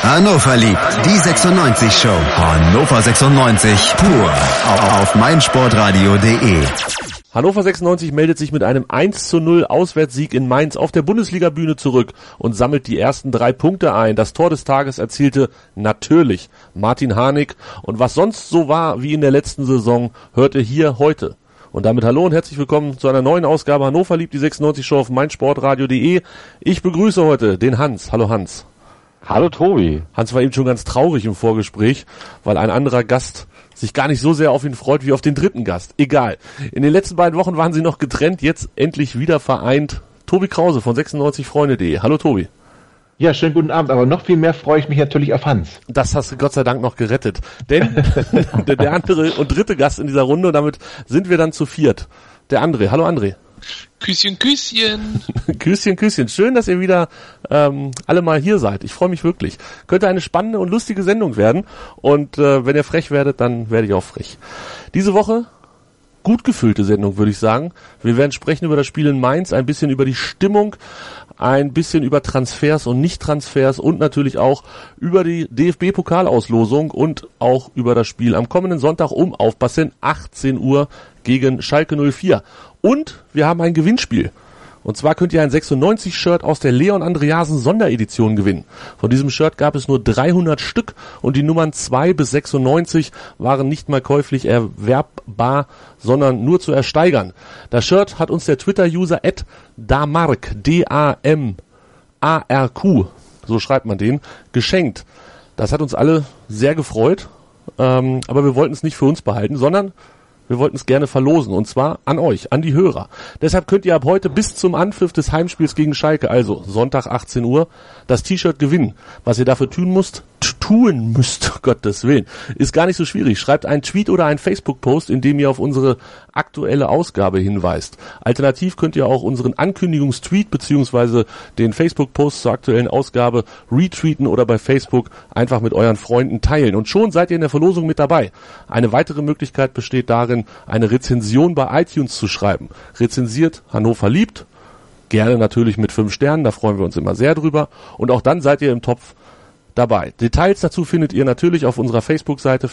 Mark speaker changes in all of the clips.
Speaker 1: Hannover liebt die 96 Show. Hannover 96 pur auf meinsportradio.de.
Speaker 2: Hannover 96 meldet sich mit einem 1:0 Auswärtssieg in Mainz auf der Bundesliga-Bühne zurück und sammelt die ersten 3 Punkte ein. Das Tor des Tages erzielte natürlich Martin Harnik. Und was sonst so war wie in der letzten Saison, hört ihr hier heute. Und damit hallo und herzlich willkommen zu einer neuen Ausgabe Hannover liebt die 96 Show auf meinsportradio.de. Ich begrüße heute den Hans. Hallo Hans.
Speaker 3: Hallo Tobi.
Speaker 2: Hans war eben schon ganz traurig im Vorgespräch, weil ein anderer Gast sich gar nicht so sehr auf ihn freut wie auf den dritten Gast. Egal. In den letzten beiden Wochen waren sie noch getrennt, jetzt endlich wieder vereint. Tobi Krause von 96freunde.de. Hallo Tobi.
Speaker 4: Ja, schönen guten Abend, aber noch viel mehr freue ich mich natürlich auf Hans.
Speaker 2: Das hast du Gott sei Dank noch gerettet. Denn der andere und dritte Gast in dieser Runde, und damit sind wir dann zu viert. Der André. Hallo André.
Speaker 5: Küsschen, Küsschen.
Speaker 2: Küsschen, Küsschen. Schön, dass ihr wieder alle mal hier seid. Ich freue mich wirklich. Könnte eine spannende und lustige Sendung werden. Und wenn ihr frech werdet, dann werde ich auch frech. Diese Woche gut gefüllte Sendung, würde ich sagen. Wir werden sprechen über das Spiel in Mainz, ein bisschen über die Stimmung, ein bisschen über Transfers und Nicht-Transfers und natürlich auch über die DFB-Pokalauslosung und auch über das Spiel am kommenden Sonntag aufpassen, 18 Uhr gegen Schalke 04. Und wir haben ein Gewinnspiel. Und zwar könnt ihr ein 96-Shirt aus der Leon Andreasen Sonderedition gewinnen. Von diesem Shirt gab es nur 300 Stück und die Nummern 2 bis 96 waren nicht mal käuflich erwerbbar, sondern nur zu ersteigern. Das Shirt hat uns der Twitter-User @damark, D-A-M-A-R-Q, so schreibt man den, geschenkt. Das hat uns alle sehr gefreut, aber wir wollten es nicht für uns behalten, sondern wir wollten es gerne verlosen, und zwar an euch, an die Hörer. Deshalb könnt ihr ab heute bis zum Anpfiff des Heimspiels gegen Schalke, also Sonntag 18 Uhr, das T-Shirt gewinnen. Was ihr dafür tun müsst, Gottes Willen, ist gar nicht so schwierig. Schreibt einen Tweet oder einen Facebook-Post, in dem ihr auf unsere aktuelle Ausgabe hinweist. Alternativ könnt ihr auch unseren Ankündigungstweet bzw. den Facebook-Post zur aktuellen Ausgabe retweeten oder bei Facebook einfach mit euren Freunden teilen. Und schon seid ihr in der Verlosung mit dabei. Eine weitere Möglichkeit besteht darin, eine Rezension bei iTunes zu schreiben. Rezensiert Hannover liebt, gerne natürlich mit 5 Sternen, da freuen wir uns immer sehr drüber. Und auch dann seid ihr im Topf dabei. Details dazu findet ihr natürlich auf unserer Facebook-Seite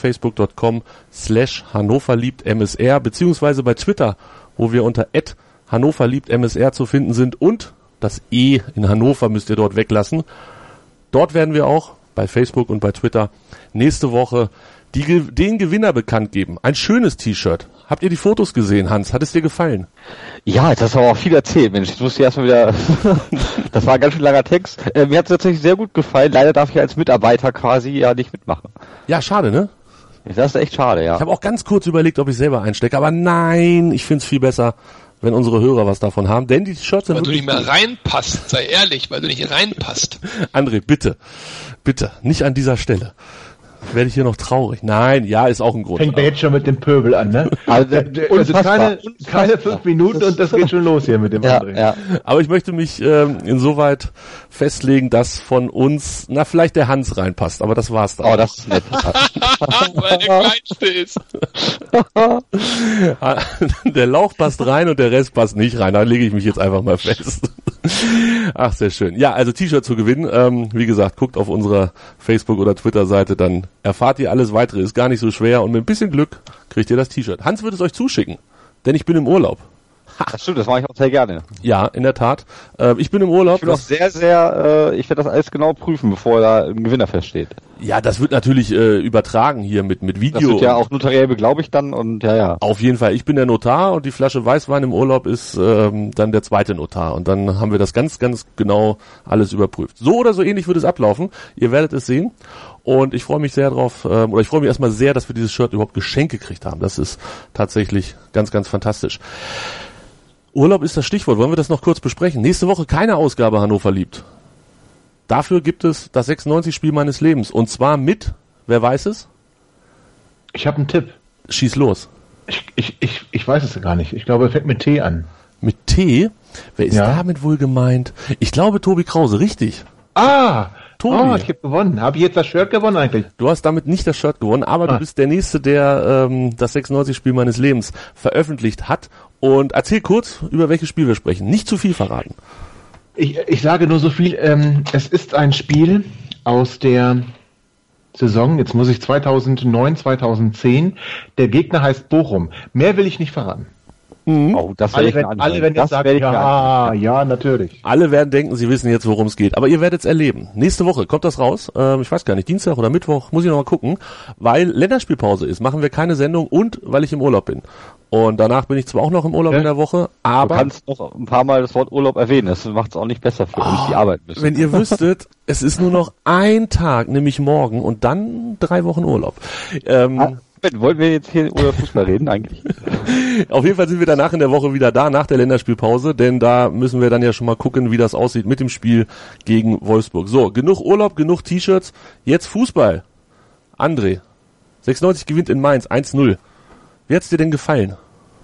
Speaker 2: facebook.com/hannoverliebtmsr beziehungsweise bei Twitter, wo wir unter @hannoverliebtmsr zu finden sind, und das E in Hannover müsst ihr dort weglassen. Dort werden wir auch bei Facebook und bei Twitter nächste Woche den Gewinner bekannt geben. Ein schönes T-Shirt. Habt ihr die Fotos gesehen, Hans? Hat es dir gefallen?
Speaker 3: Ja, das war auch viel erzählt, Mensch. Ich musste erstmal wieder, das war ein ganz schön langer Text. Mir hat es tatsächlich sehr gut gefallen. Leider darf ich als Mitarbeiter quasi ja nicht mitmachen.
Speaker 2: Ja, schade, ne?
Speaker 3: Das ist echt schade, ja.
Speaker 2: Ich habe auch ganz kurz überlegt, ob ich selber einstecke, aber nein, ich find's viel besser, wenn unsere Hörer was davon haben, denn die Shirts sind
Speaker 5: weil
Speaker 2: wirklich
Speaker 5: du nicht mehr reinpasst, sei ehrlich, weil du nicht reinpasst.
Speaker 2: André, bitte, nicht an dieser Stelle. Werde ich hier noch traurig? Nein, ja, ist auch ein Grund.
Speaker 4: Fängt der jetzt schon mit dem Pöbel an, ne? Also keine 5 Minuten und das geht schon los hier mit dem André.
Speaker 2: Ja. Aber ich möchte mich insoweit festlegen, dass von uns, vielleicht der Hans reinpasst, aber das war's dann.
Speaker 3: Oh, das ist nett.
Speaker 5: Weil der kleinste ist.
Speaker 2: Der Lauch passt rein und der Rest passt nicht rein. Da lege ich mich jetzt einfach mal fest. Ach, sehr schön. Ja, also T-Shirt zu gewinnen. Wie gesagt, guckt auf unserer Facebook- oder Twitter-Seite, dann erfahrt ihr alles Weitere. Ist gar nicht so schwer und mit ein bisschen Glück kriegt ihr das T-Shirt. Hans wird es euch zuschicken, denn ich bin im Urlaub.
Speaker 3: Das stimmt, das mache ich auch sehr gerne.
Speaker 2: Ja, in der Tat. Ich bin im Urlaub.
Speaker 3: Ich will auch ich werde das alles genau prüfen, bevor da ein Gewinner feststeht.
Speaker 2: Ja, das wird natürlich übertragen hier mit Video.
Speaker 3: Das wird ja auch notariell beglaubigt dann und ja.
Speaker 2: Auf jeden Fall. Ich bin der Notar und die Flasche Weißwein im Urlaub ist dann der zweite Notar. Und dann haben wir das ganz, ganz genau alles überprüft. So oder so ähnlich wird es ablaufen. Ihr werdet es sehen. Und ich freue mich sehr drauf, ich freue mich erstmal sehr, dass wir dieses Shirt überhaupt geschenkt gekriegt haben. Das ist tatsächlich ganz, ganz fantastisch. Urlaub ist das Stichwort. Wollen wir das noch kurz besprechen? Nächste Woche keine Ausgabe Hannover liebt. Dafür gibt es das 96-Spiel meines Lebens. Und zwar mit, wer weiß es?
Speaker 4: Ich habe einen Tipp.
Speaker 2: Schieß los.
Speaker 4: Ich weiß es gar nicht. Ich glaube, es fängt mit T an.
Speaker 2: Mit T? Wer ist damit wohl gemeint? Ich glaube Tobi Krause, richtig. Tobi.
Speaker 4: Ich habe gewonnen. Habe ich jetzt das Shirt gewonnen eigentlich?
Speaker 2: Du hast damit nicht das Shirt gewonnen, aber du bist der Nächste, der das 96-Spiel meines Lebens veröffentlicht hat. Und erzähl kurz, über welches Spiel wir sprechen. Nicht zu viel verraten.
Speaker 4: Ich sage nur so viel, es ist ein Spiel aus der Saison, jetzt muss ich 2009, 2010, der Gegner heißt Bochum. Mehr will ich nicht verraten.
Speaker 3: Oh, das
Speaker 4: alle werden jetzt sagen, ja, natürlich.
Speaker 2: Alle werden denken, sie wissen jetzt, worum es geht. Aber ihr werdet es erleben. Nächste Woche kommt das raus. Ich weiß gar nicht, Dienstag oder Mittwoch, muss ich noch mal gucken. Weil Länderspielpause ist, machen wir keine Sendung und weil ich im Urlaub bin. Und danach bin ich zwar auch noch im Urlaub in der Woche, aber...
Speaker 3: Du kannst noch ein paar Mal das Wort Urlaub erwähnen. Das macht es auch nicht besser für uns, die arbeiten müssen.
Speaker 2: Wenn ihr wüsstet, es ist nur noch ein Tag, nämlich morgen, und dann 3 Wochen Urlaub.
Speaker 3: Wollen wir jetzt hier über Fußball reden eigentlich?
Speaker 2: Auf jeden Fall sind wir danach in der Woche wieder da, nach der Länderspielpause, denn da müssen wir dann ja schon mal gucken, wie das aussieht mit dem Spiel gegen Wolfsburg. So, genug Urlaub, genug T-Shirts, jetzt Fußball. André, 96 gewinnt in Mainz, 1-0. Wie hat's dir denn gefallen?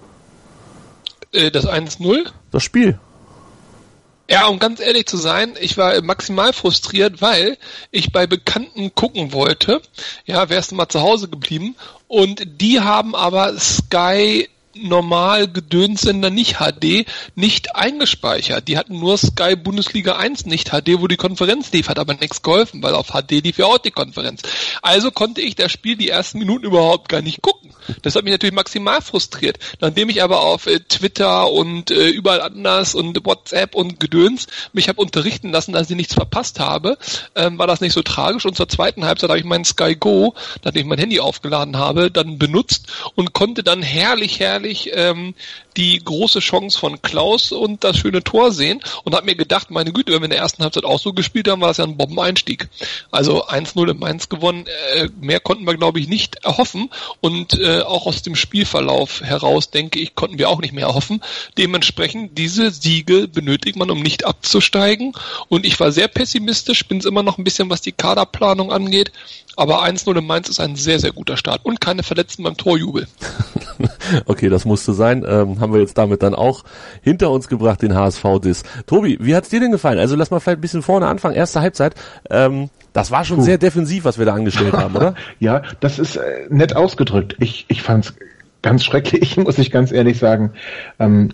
Speaker 5: Das 1-0?
Speaker 2: Das Spiel.
Speaker 5: Ja, um ganz ehrlich zu sein, ich war maximal frustriert, weil ich bei Bekannten gucken wollte. Ja, wärst du mal zu Hause geblieben. Und die haben aber Sky normal Gedönssender nicht HD nicht eingespeichert. Die hatten nur Sky Bundesliga 1 nicht HD, wo die Konferenz lief, hat aber nichts geholfen, weil auf HD lief ja auch die Konferenz. Also konnte ich das Spiel die ersten Minuten überhaupt gar nicht gucken. Das hat mich natürlich maximal frustriert. Nachdem ich aber auf Twitter und überall anders und WhatsApp und Gedöns mich habe unterrichten lassen, dass ich nichts verpasst habe, war das nicht so tragisch. Und zur zweiten Halbzeit habe ich meinen Sky Go, nachdem ich mein Handy aufgeladen habe, dann benutzt und konnte dann herrlich die große Chance von Klaus und das schöne Tor sehen und habe mir gedacht, meine Güte, wenn wir in der ersten Halbzeit auch so gespielt haben, war das ja ein Bombeneinstieg. Also 1-0 in Mainz gewonnen, mehr konnten wir, glaube ich, nicht erhoffen und auch aus dem Spielverlauf heraus, denke ich, konnten wir auch nicht mehr erhoffen. Dementsprechend, diese Siege benötigt man, um nicht abzusteigen, und ich war sehr pessimistisch, bin es immer noch ein bisschen, was die Kaderplanung angeht, aber 1-0 in Mainz ist ein sehr, sehr guter Start und keine Verletzten beim Torjubel.
Speaker 2: Okay, das musste sein. Haben wir jetzt damit dann auch hinter uns gebracht, den HSV-Diss. Tobi, wie hat's dir denn gefallen? Also lass mal vielleicht ein bisschen vorne anfangen. Erste Halbzeit. Das war schon sehr defensiv, was wir da angestellt haben, oder?
Speaker 4: Ja, das ist nett ausgedrückt. Ich fand's ganz schrecklich, muss ich ganz ehrlich sagen. Wollen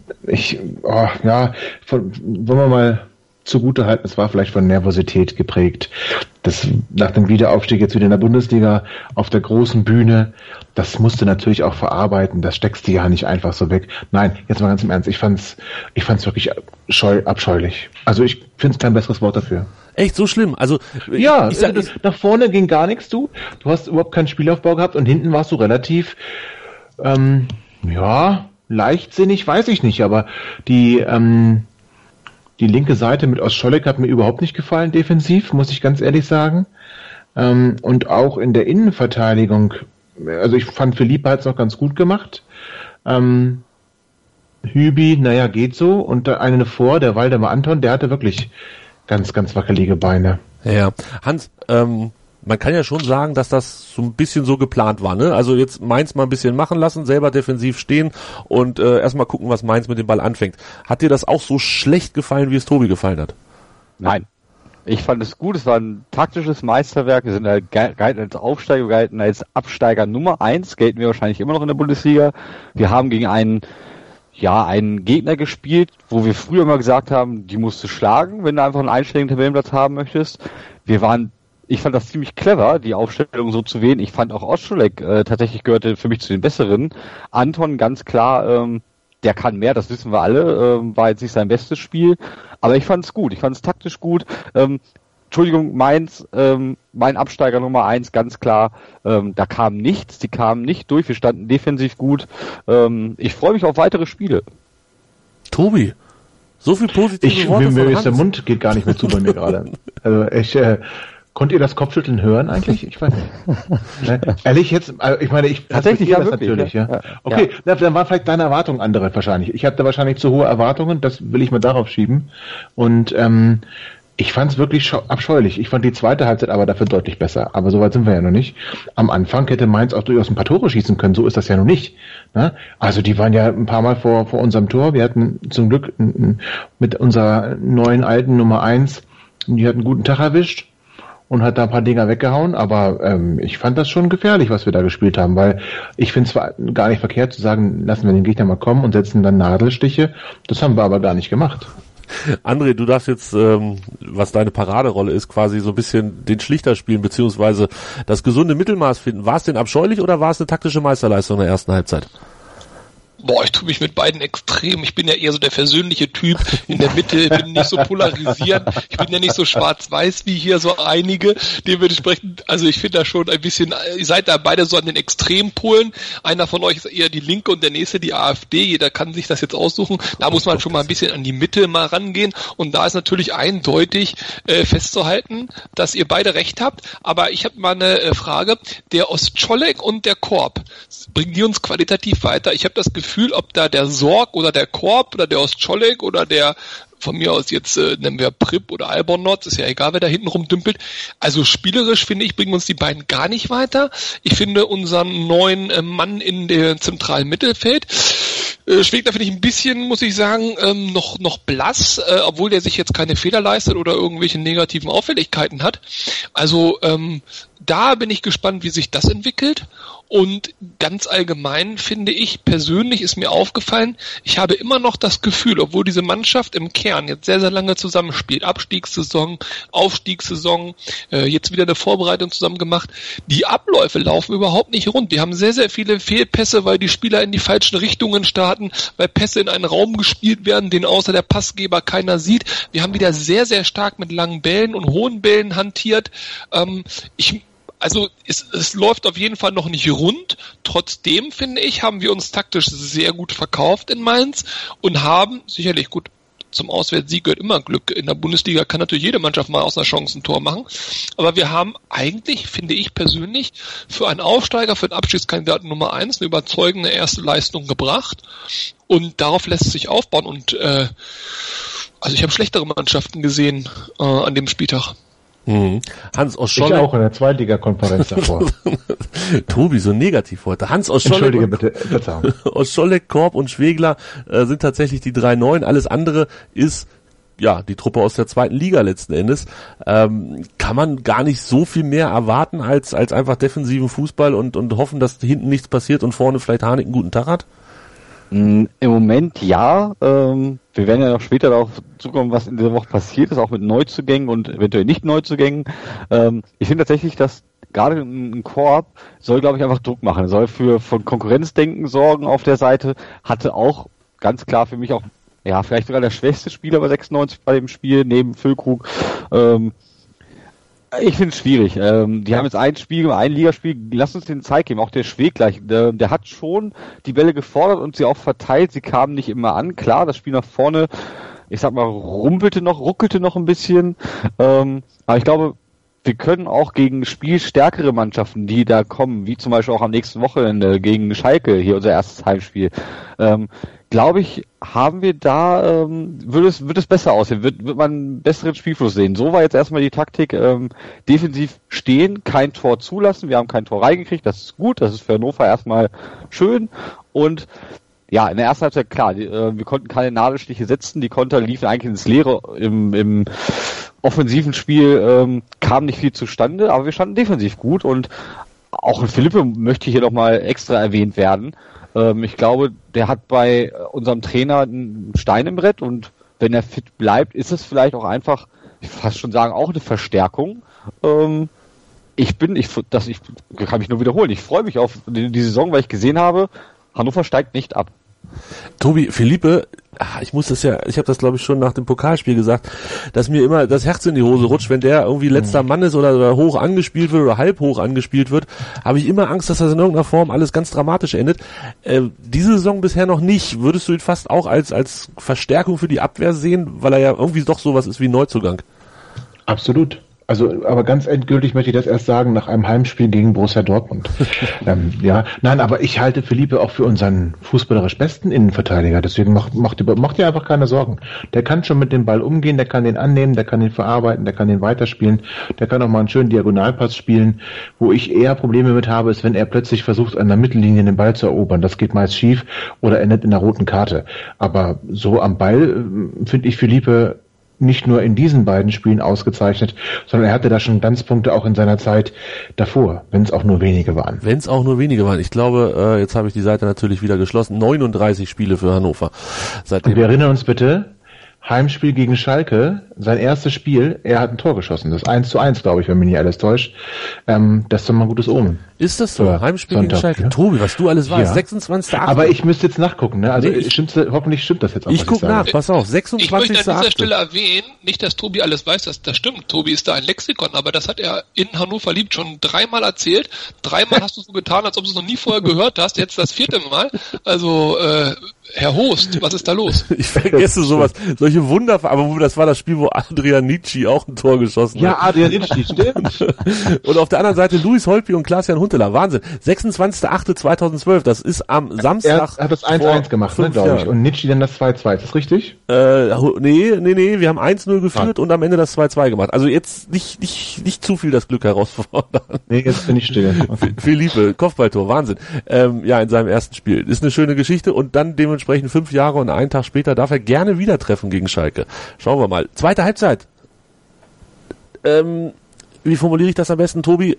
Speaker 4: wir mal zugute halten, es war vielleicht von Nervosität geprägt. Das nach dem Wiederaufstieg jetzt wieder in der Bundesliga auf der großen Bühne, das musst du natürlich auch verarbeiten, das steckst du ja nicht einfach so weg. Nein, jetzt mal ganz im Ernst, ich fand's wirklich abscheulich. Also ich finde kein besseres Wort dafür.
Speaker 2: Echt so schlimm? Also
Speaker 4: ja, nach vorne ging gar nichts, du hast überhaupt keinen Spielaufbau gehabt und hinten warst du relativ leichtsinnig, weiß ich nicht, aber die linke Seite mit Ostscholek hat mir überhaupt nicht gefallen, defensiv, muss ich ganz ehrlich sagen. Und auch in der Innenverteidigung, also ich fand Philippe hat es noch ganz gut gemacht. Hübi, geht so. Und der eine vor, der Waldemar Anton, der hatte wirklich ganz, ganz wackelige Beine.
Speaker 2: Ja, Hans, man kann ja schon sagen, dass das so ein bisschen so geplant war, ne? Also jetzt Mainz mal ein bisschen machen lassen, selber defensiv stehen und erstmal gucken, was Mainz mit dem Ball anfängt. Hat dir das auch so schlecht gefallen, wie es Tobi gefallen hat?
Speaker 3: Nein. Ich fand es gut, es war ein taktisches Meisterwerk, wir sind halt galten als Aufsteiger, galten als Absteiger Nummer 1, gelten wir wahrscheinlich immer noch in der Bundesliga. Wir haben gegen einen Gegner gespielt, wo wir früher mal gesagt haben, die musst du schlagen, wenn du einfach einen einstelligen Tabellenplatz haben möchtest. Ich fand das ziemlich clever, die Aufstellung so zu wählen. Ich fand auch Ostscholek tatsächlich gehörte für mich zu den Besseren. Anton ganz klar, der kann mehr, das wissen wir alle, war jetzt nicht sein bestes Spiel, aber ich fand es gut, ich fand es taktisch gut. Entschuldigung, Mainz, mein Absteiger Nummer 1, ganz klar, da kam nichts, die kamen nicht durch, wir standen defensiv gut. Ich freue mich auf weitere Spiele.
Speaker 2: Tobi, so viel positive Worte von Hans.
Speaker 4: Der Mund geht gar nicht mehr zu bei mir gerade. Also konnt ihr das Kopfschütteln hören eigentlich? Ich weiß nicht. Ehrlich jetzt, ich meine,
Speaker 3: tatsächlich ja,
Speaker 4: das
Speaker 3: wirklich,
Speaker 4: natürlich, ja. Okay, ja. Dann waren vielleicht deine Erwartungen andere wahrscheinlich. Ich hatte wahrscheinlich zu hohe Erwartungen, das will ich mal darauf schieben. Und ich fand es wirklich abscheulich. Ich fand die zweite Halbzeit aber dafür deutlich besser. Aber soweit sind wir ja noch nicht. Am Anfang hätte Mainz auch durchaus ein paar Tore schießen können. So ist das ja noch nicht. Ne? Also die waren ja ein paar Mal vor unserem Tor. Wir hatten zum Glück mit unserer neuen alten Nummer 1, die hat einen guten Tag erwischt und hat da ein paar Dinger weggehauen. Aber ich fand das schon gefährlich, was wir da gespielt haben. Weil ich finde es zwar gar nicht verkehrt zu sagen, lassen wir den Gegner mal kommen und setzen dann Nadelstiche. Das haben wir aber gar nicht gemacht.
Speaker 2: André, du darfst jetzt, was deine Paraderolle ist, quasi so ein bisschen den Schlichter spielen, beziehungsweise das gesunde Mittelmaß finden. War es denn abscheulich oder war es eine taktische Meisterleistung in der ersten Halbzeit?
Speaker 5: Boah, ich tue mich mit beiden extrem. Ich bin ja eher so der versöhnliche Typ in der Mitte, bin nicht so polarisierend. Ich bin ja nicht so schwarz-weiß wie hier so einige. Dementsprechend, also ich finde da schon ein bisschen, ihr seid da beide so an den Extrempolen. Einer von euch ist eher die Linke und der nächste die AfD. Jeder kann sich das jetzt aussuchen. Da muss man schon mal ein bisschen an die Mitte mal rangehen. Und da ist natürlich eindeutig festzuhalten, dass ihr beide recht habt. Aber ich habe mal eine Frage. Der Ostscholek und der Korb, bringen die uns qualitativ weiter? Ich habe das Gefühl, ob da der Sorg oder der Korb oder der Ostscholek oder der, von mir aus jetzt nennen wir Prip oder Albonot, ist ja egal, wer da hinten rumdümpelt. Also spielerisch, finde ich, bringen uns die beiden gar nicht weiter. Ich finde unseren neuen Mann in der zentralen Mittelfeld, Schwegler finde ich ein bisschen, muss ich sagen, noch blass, obwohl der sich jetzt keine Fehler leistet oder irgendwelche negativen Auffälligkeiten hat. Also da bin ich gespannt, wie sich das entwickelt. Und ganz allgemein finde ich, persönlich ist mir aufgefallen, ich habe immer noch das Gefühl, obwohl diese Mannschaft im Kern jetzt sehr, sehr lange zusammenspielt, Abstiegssaison, Aufstiegssaison, jetzt wieder eine Vorbereitung zusammen gemacht, die Abläufe laufen überhaupt nicht rund. Die haben sehr, sehr viele Fehlpässe, weil die Spieler in die falschen Richtungen starten, weil Pässe in einen Raum gespielt werden, den außer der Passgeber keiner sieht. Wir haben wieder sehr, sehr stark mit langen Bällen und hohen Bällen hantiert. Also es läuft auf jeden Fall noch nicht rund. Trotzdem, finde ich, haben wir uns taktisch sehr gut verkauft in Mainz und haben sicherlich gut, zum Auswärtssieg gehört immer Glück. In der Bundesliga kann natürlich jede Mannschaft mal aus einer Chance ein Tor machen. Aber wir haben eigentlich, finde ich persönlich, für einen Aufsteiger, für den Abstiegskandidaten Nummer 1 eine überzeugende erste Leistung gebracht. Und darauf lässt sich aufbauen. Und also ich habe schlechtere Mannschaften gesehen an dem Spieltag.
Speaker 2: Hans Oscholek.
Speaker 4: Ich auch in der Zweitliga-Konferenz davor.
Speaker 2: Tobi, so negativ heute. Hans Oscholek.
Speaker 4: Entschuldige bitte.
Speaker 2: Oscholek, Korb und Schwegler sind tatsächlich die 3 Neuen. Alles andere ist ja die Truppe aus der zweiten Liga letzten Endes. Kann man gar nicht so viel mehr erwarten als einfach defensiven Fußball und hoffen, dass hinten nichts passiert und vorne vielleicht Harnik einen guten Tag hat?
Speaker 3: Im Moment ja. Wir werden ja noch später darauf zukommen, was in dieser Woche passiert ist, auch mit Neuzugängen und eventuell nicht Neuzugängen. Ich finde tatsächlich, dass gerade ein Korb soll, glaube ich, einfach Druck machen. Soll von Konkurrenzdenken sorgen auf der Seite. Hatte auch ganz klar für mich auch, ja, vielleicht sogar der schwächste Spieler bei 96 bei dem Spiel, neben Füllkrug. Ich finde es schwierig. Die haben jetzt ein Ligaspiel, lass uns den Zeit geben, auch der Schwegler, der hat schon die Bälle gefordert und sie auch verteilt, sie kamen nicht immer an. Klar, das Spiel nach vorne, ich sag mal, ruckelte noch ein bisschen, aber ich glaube, wir können auch gegen spielstärkere Mannschaften, die da kommen, wie zum Beispiel auch am nächsten Wochenende gegen Schalke, hier unser erstes Heimspiel, glaube ich, haben wir da, wird es besser aussehen, wird man einen besseren Spielfluss sehen. So war jetzt erstmal die Taktik, defensiv stehen, kein Tor zulassen, wir haben kein Tor reingekriegt, das ist gut, das ist für Hannover erstmal schön und ja, in der ersten Halbzeit klar, wir konnten keine Nadelstiche setzen, die Konter liefen eigentlich ins Leere im offensiven Spiel, kam nicht viel zustande, aber wir standen defensiv gut und auch Philippe möchte hier nochmal extra erwähnt werden. Ich glaube, der hat bei unserem Trainer einen Stein im Brett und wenn er fit bleibt, ist es vielleicht auch einfach, ich fast schon sagen, auch eine Verstärkung. Ich kann mich nur wiederholen. Ich freue mich auf die Saison, weil ich gesehen habe, Hannover steigt nicht ab.
Speaker 2: Tobi, Philippe, ich habe das glaube ich schon nach dem Pokalspiel gesagt, dass mir immer das Herz in die Hose rutscht, wenn der irgendwie letzter Mann ist oder hoch angespielt wird oder halb hoch angespielt wird, habe ich immer Angst, dass das in irgendeiner Form alles ganz dramatisch endet. Diese Saison bisher noch nicht. Würdest du ihn fast auch als Verstärkung für die Abwehr sehen, weil er ja irgendwie doch sowas ist wie Neuzugang?
Speaker 4: Absolut. Also, aber ganz endgültig möchte ich das erst sagen, nach einem Heimspiel gegen Borussia Dortmund. Aber ich halte Philippe auch für unseren fußballerisch besten Innenverteidiger, deswegen macht dir einfach keine Sorgen. Der kann schon mit dem Ball umgehen, der kann den annehmen, der kann den verarbeiten, der kann den weiterspielen, der kann auch mal einen schönen Diagonalpass spielen. Wo ich eher Probleme mit habe, ist, wenn er plötzlich versucht, an der Mittellinie den Ball zu erobern. Das geht meist schief oder endet in der roten Karte. Aber so am Ball finde ich Philippe nicht nur in diesen beiden Spielen ausgezeichnet, sondern er hatte da schon Glanzpunkte auch in seiner Zeit davor, wenn es auch nur wenige waren.
Speaker 2: Ich glaube, jetzt habe ich die Seite natürlich wieder geschlossen, 39 Spiele für Hannover.
Speaker 4: Und wir erinnern uns bitte, Heimspiel gegen Schalke, sein erstes Spiel, er hat ein Tor geschossen. Das 1:1, glaube ich, wenn mich nicht alles täuscht. Das ist doch mal ein gutes Omen.
Speaker 2: Ist das so?
Speaker 4: Ja,
Speaker 2: Heimspiel
Speaker 4: Sonntag,
Speaker 2: gegen Schalke.
Speaker 4: ja.
Speaker 2: Tobi, was du alles weißt.
Speaker 4: Ja.
Speaker 2: 26.8.
Speaker 4: Aber ich müsste jetzt nachgucken, ne? Also
Speaker 2: Nee,
Speaker 4: hoffentlich stimmt das jetzt auch.
Speaker 2: Ich
Speaker 4: was
Speaker 2: guck
Speaker 4: sage.
Speaker 2: nach, pass auf.
Speaker 5: Ich möchte an dieser
Speaker 2: 26.8.
Speaker 5: Stelle erwähnen, nicht, dass Tobi alles weiß, das stimmt. Tobi ist da ein Lexikon, aber das hat er in Hannover liebt schon 3-mal erzählt. 3-mal hast du so getan, als ob du es noch nie vorher gehört hast. Jetzt das 4. Mal. Also, Herr Host, was ist da los?
Speaker 2: Ich vergesse sowas. Solche aber das war das Spiel, wo Adrian Nietzsche auch ein Tor geschossen
Speaker 4: Ja,
Speaker 2: hat.
Speaker 4: Adrian Nietzsche, stimmt.
Speaker 2: Und auf der anderen Seite Luis Holtby und Klaas-Jan Huntelaar. Wahnsinn. 26.8.2012. Das ist am
Speaker 4: Er
Speaker 2: Samstag.
Speaker 4: hat das 1:1 gemacht, ne, glaube ich. Und Nietzsche dann das 2:2. Ist das richtig?
Speaker 2: Nee. Wir haben 1-0 geführt und am Ende das 2:2 gemacht. Also jetzt nicht zu viel das Glück herausfordern.
Speaker 4: Nee, jetzt bin ich still. Okay.
Speaker 2: Philippe, Kopfballtor, Wahnsinn. In seinem ersten Spiel. Ist eine schöne Geschichte und dann dementsprechend 5 Jahre und einen Tag später darf er gerne wieder treffen gegen Schalke. Schauen wir mal. Zweite Halbzeit. Wie formuliere ich das am besten, Tobi?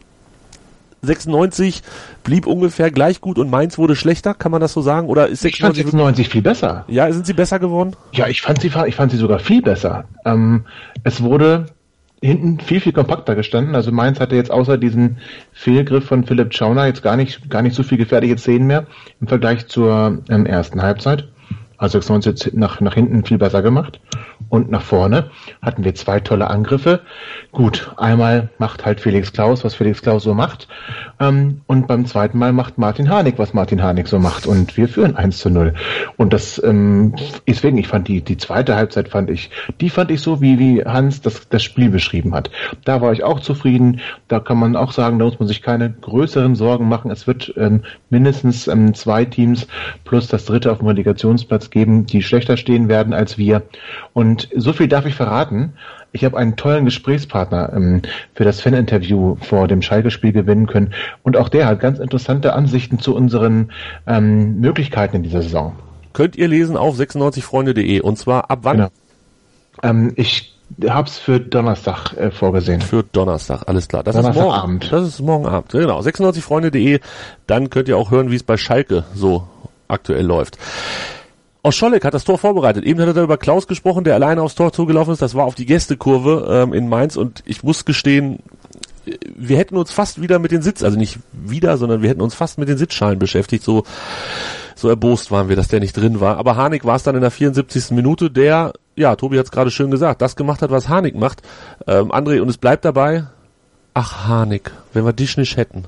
Speaker 2: 96 blieb ungefähr gleich gut und Mainz wurde schlechter, kann man das so sagen? Oder ist
Speaker 4: Ich fand 96 viel besser.
Speaker 2: Ja, sind sie besser geworden?
Speaker 4: Ja, ich fand sie sogar viel besser. Es wurde hinten viel, viel kompakter gestanden. Also Mainz hatte jetzt außer diesen Fehlgriff von Philipp Schauner jetzt gar nicht so viel gefährliche Szenen mehr im Vergleich zur ersten Halbzeit. Also 96 nach hinten viel besser gemacht. Und nach vorne hatten wir 2 tolle Angriffe. Gut, einmal macht halt Felix Klaus, was Felix Klaus so macht. Und beim zweiten Mal macht Martin Harnik, was Martin Harnik so macht. Und wir führen 1:0. Und das, deswegen, ich fand die zweite Halbzeit fand ich so, wie Hans das Spiel beschrieben hat. Da war ich auch zufrieden. Da kann man auch sagen, da muss man sich keine größeren Sorgen machen. Es wird mindestens 2 Teams plus das dritte auf dem Relegationsplatz geben, die schlechter stehen werden als wir. Und so viel darf ich verraten. Ich habe einen tollen Gesprächspartner für das Faninterview vor dem Schalke-Spiel gewinnen können. Und auch der hat ganz interessante Ansichten zu unseren Möglichkeiten in dieser Saison.
Speaker 2: Könnt ihr lesen auf 96freunde.de. Und zwar ab wann?
Speaker 4: Genau. Ich hab's für Donnerstag vorgesehen.
Speaker 2: Für Donnerstag, alles klar. Das
Speaker 4: Donnerstagabend.
Speaker 2: ist morgen Abend. Genau, 96freunde.de. Dann könnt ihr auch hören, wie es bei Schalke so aktuell läuft. Oscholek hat das Tor vorbereitet. Eben hat er über Klaus gesprochen, der alleine aufs Tor zugelaufen ist. Das war auf die Gästekurve in Mainz. Und ich muss gestehen, wir hätten uns fast wieder mit den also nicht wieder, sondern wir hätten uns fast mit den Sitzschalen beschäftigt. So erbost waren wir, dass der nicht drin war. Aber Harnik war es dann in der 74. Minute, der, ja, Tobi hat es gerade schön gesagt, das gemacht hat, was Harnik macht. André, und es bleibt dabei, ach Harnik, wenn wir dich nicht hätten.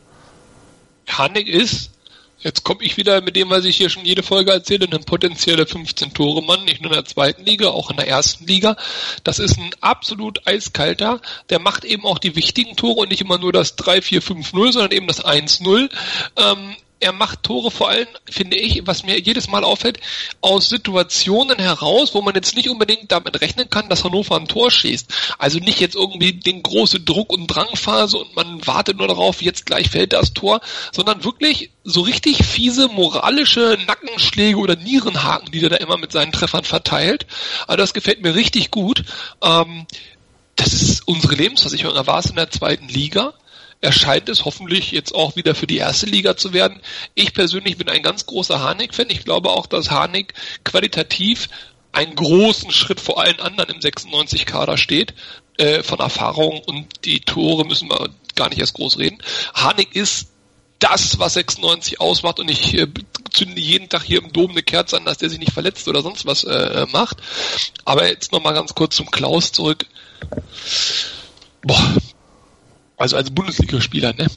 Speaker 5: Harnik ist, jetzt komme ich wieder mit dem, was ich hier schon jede Folge erzähle, ein potenzieller 15-Tore-Mann, nicht nur in der zweiten Liga, auch in der ersten Liga. Das ist ein absolut eiskalter, der macht eben auch die wichtigen Tore und nicht immer nur das 3-4-5-0, sondern eben das 1-0. Er macht Tore vor allem, finde ich, was mir jedes Mal auffällt, aus Situationen heraus, wo man jetzt nicht unbedingt damit rechnen kann, dass Hannover ein Tor schießt. Also nicht jetzt irgendwie den große Druck- und Drangphase und man wartet nur darauf, jetzt gleich fällt das Tor, sondern wirklich so richtig fiese moralische Nackenschläge oder Nierenhaken, die der da immer mit seinen Treffern verteilt. Also das gefällt mir richtig gut. Das ist unsere Lebensversicherung. Er war es in der zweiten Liga. Erscheint es hoffentlich jetzt auch wieder für die erste Liga zu werden. Ich persönlich bin ein ganz großer Harnik-Fan. Ich glaube auch, dass Harnik qualitativ einen großen Schritt vor allen anderen im 96-Kader steht. Von Erfahrung und die Tore müssen wir gar nicht erst groß reden. Harnik ist das, was 96 ausmacht und ich zünde jeden Tag hier im Dom eine Kerze an, dass der sich nicht verletzt oder sonst was macht. Aber jetzt nochmal ganz kurz zum Klaus zurück. Also als Bundesligaspieler, ne?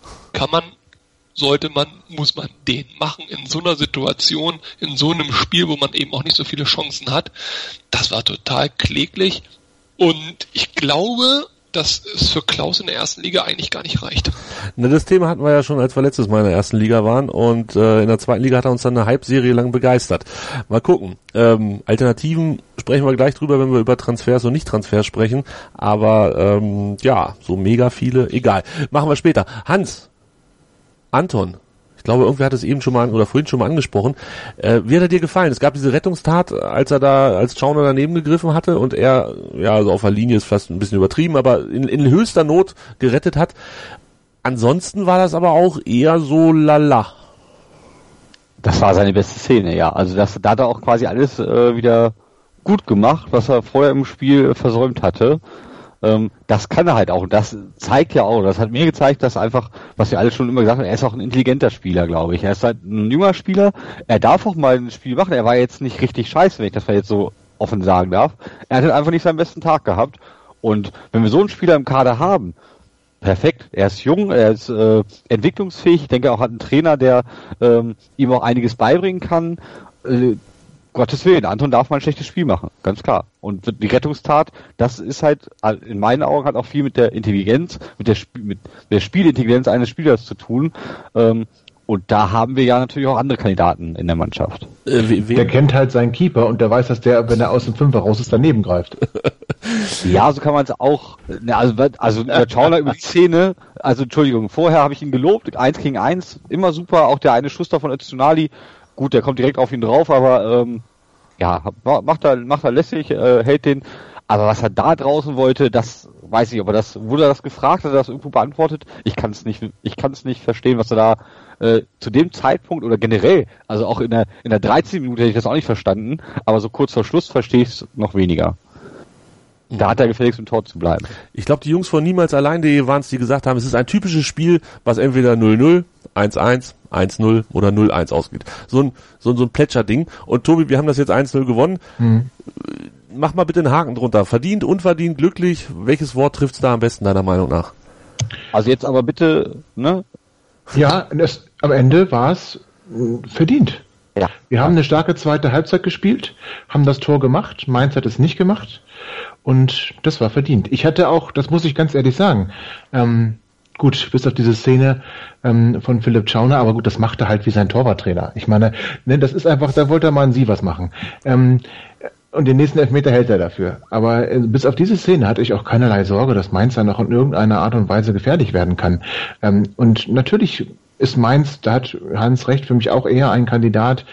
Speaker 5: Muss man den machen in so einer Situation, in so einem Spiel, wo man eben auch nicht so viele Chancen hat. Das war total kläglich und ich glaube, dass es für Klaus in der ersten Liga eigentlich gar nicht reicht.
Speaker 2: Na, das Thema hatten wir ja schon, als wir letztes Mal in der ersten Liga waren und in der zweiten Liga hat er uns dann eine Halbserie lang begeistert. Mal gucken. Alternativen sprechen wir gleich drüber, wenn wir über Transfers und Nicht-Transfers sprechen, aber so mega viele, egal. Machen wir später. Hans, Anton, ich glaube, irgendwer hat es eben schon mal oder vorhin schon mal angesprochen. Wie hat er dir gefallen? Es gab diese Rettungstat, als Schauner daneben gegriffen hatte und er, also auf der Linie ist fast ein bisschen übertrieben, aber in höchster Not gerettet hat. Ansonsten war das aber auch eher so lala.
Speaker 3: Das war seine beste Szene, ja. Also da hat er auch quasi alles wieder gut gemacht, was er vorher im Spiel versäumt hatte. Das kann er halt auch. Und das zeigt ja auch, das hat mir gezeigt, dass einfach, was wir alle schon immer gesagt haben, er ist auch ein intelligenter Spieler, glaube ich. Er ist halt ein junger Spieler. Er darf auch mal ein Spiel machen. Er war jetzt nicht richtig scheiße, wenn ich das jetzt so offen sagen darf. Er hat halt einfach nicht seinen besten Tag gehabt. Und wenn wir so einen Spieler im Kader haben, perfekt. Er ist jung, er ist entwicklungsfähig. Ich denke, er auch hat einen Trainer, der ihm auch einiges beibringen kann. Gottes Willen, Anton darf mal ein schlechtes Spiel machen, ganz klar. Und die Rettungstat, das ist halt, in meinen Augen, hat auch viel mit der Intelligenz, mit der Spielintelligenz eines Spielers zu tun. Und da haben wir ja natürlich auch andere Kandidaten in der Mannschaft.
Speaker 4: Der kennt halt seinen Keeper und der weiß, dass der, wenn er aus dem Fünfer raus ist, daneben greift.
Speaker 3: Ja, so kann man es auch. Also der Schauner über die Szene, also Entschuldigung, vorher habe ich ihn gelobt, 1 gegen 1, immer super, auch der eine Schuss da von Öztunali, gut, der kommt direkt auf ihn drauf, aber macht er lässig, hält den. Aber was er da draußen wollte, das weiß ich, ob er das, wurde das gefragt, hat er das irgendwo beantwortet? Ich kann es nicht verstehen, was er da zu dem Zeitpunkt oder generell, also auch in der 13. Minute hätte ich das auch nicht verstanden, aber so kurz vor Schluss verstehe ich es noch weniger. Da hat er gefälligst im Tor zu bleiben.
Speaker 2: Ich glaube, die Jungs von niemalsallein.de waren es, die gesagt haben, es ist ein typisches Spiel, was entweder 0-0, 1-1, 1-0 oder 0-1 ausgeht. So ein Plätscherding. Und Tobi, wir haben das jetzt 1-0 gewonnen. Mach mal bitte einen Haken drunter. Verdient, unverdient, glücklich. Welches Wort trifft's da am besten, deiner Meinung nach?
Speaker 3: Also jetzt aber bitte, ne?
Speaker 4: Ja, am Ende war es verdient.
Speaker 3: Ja.
Speaker 4: Wir haben eine starke zweite Halbzeit gespielt, haben das Tor gemacht. Mainz hat es nicht gemacht. Und das war verdient. Ich hatte auch, das muss ich ganz ehrlich sagen, gut, bis auf diese Szene von Philipp Schauner, aber gut, das macht er halt wie sein Torwarttrainer. Ich meine, ne, das ist einfach, da wollte er mal ein Sievers machen. Und den nächsten Elfmeter hält er dafür. Aber bis auf diese Szene hatte ich auch keinerlei Sorge, dass Mainz dann noch in irgendeiner Art und Weise gefährlich werden kann. Und natürlich ist Mainz, da hat Hans recht, für mich auch eher ein Kandidat,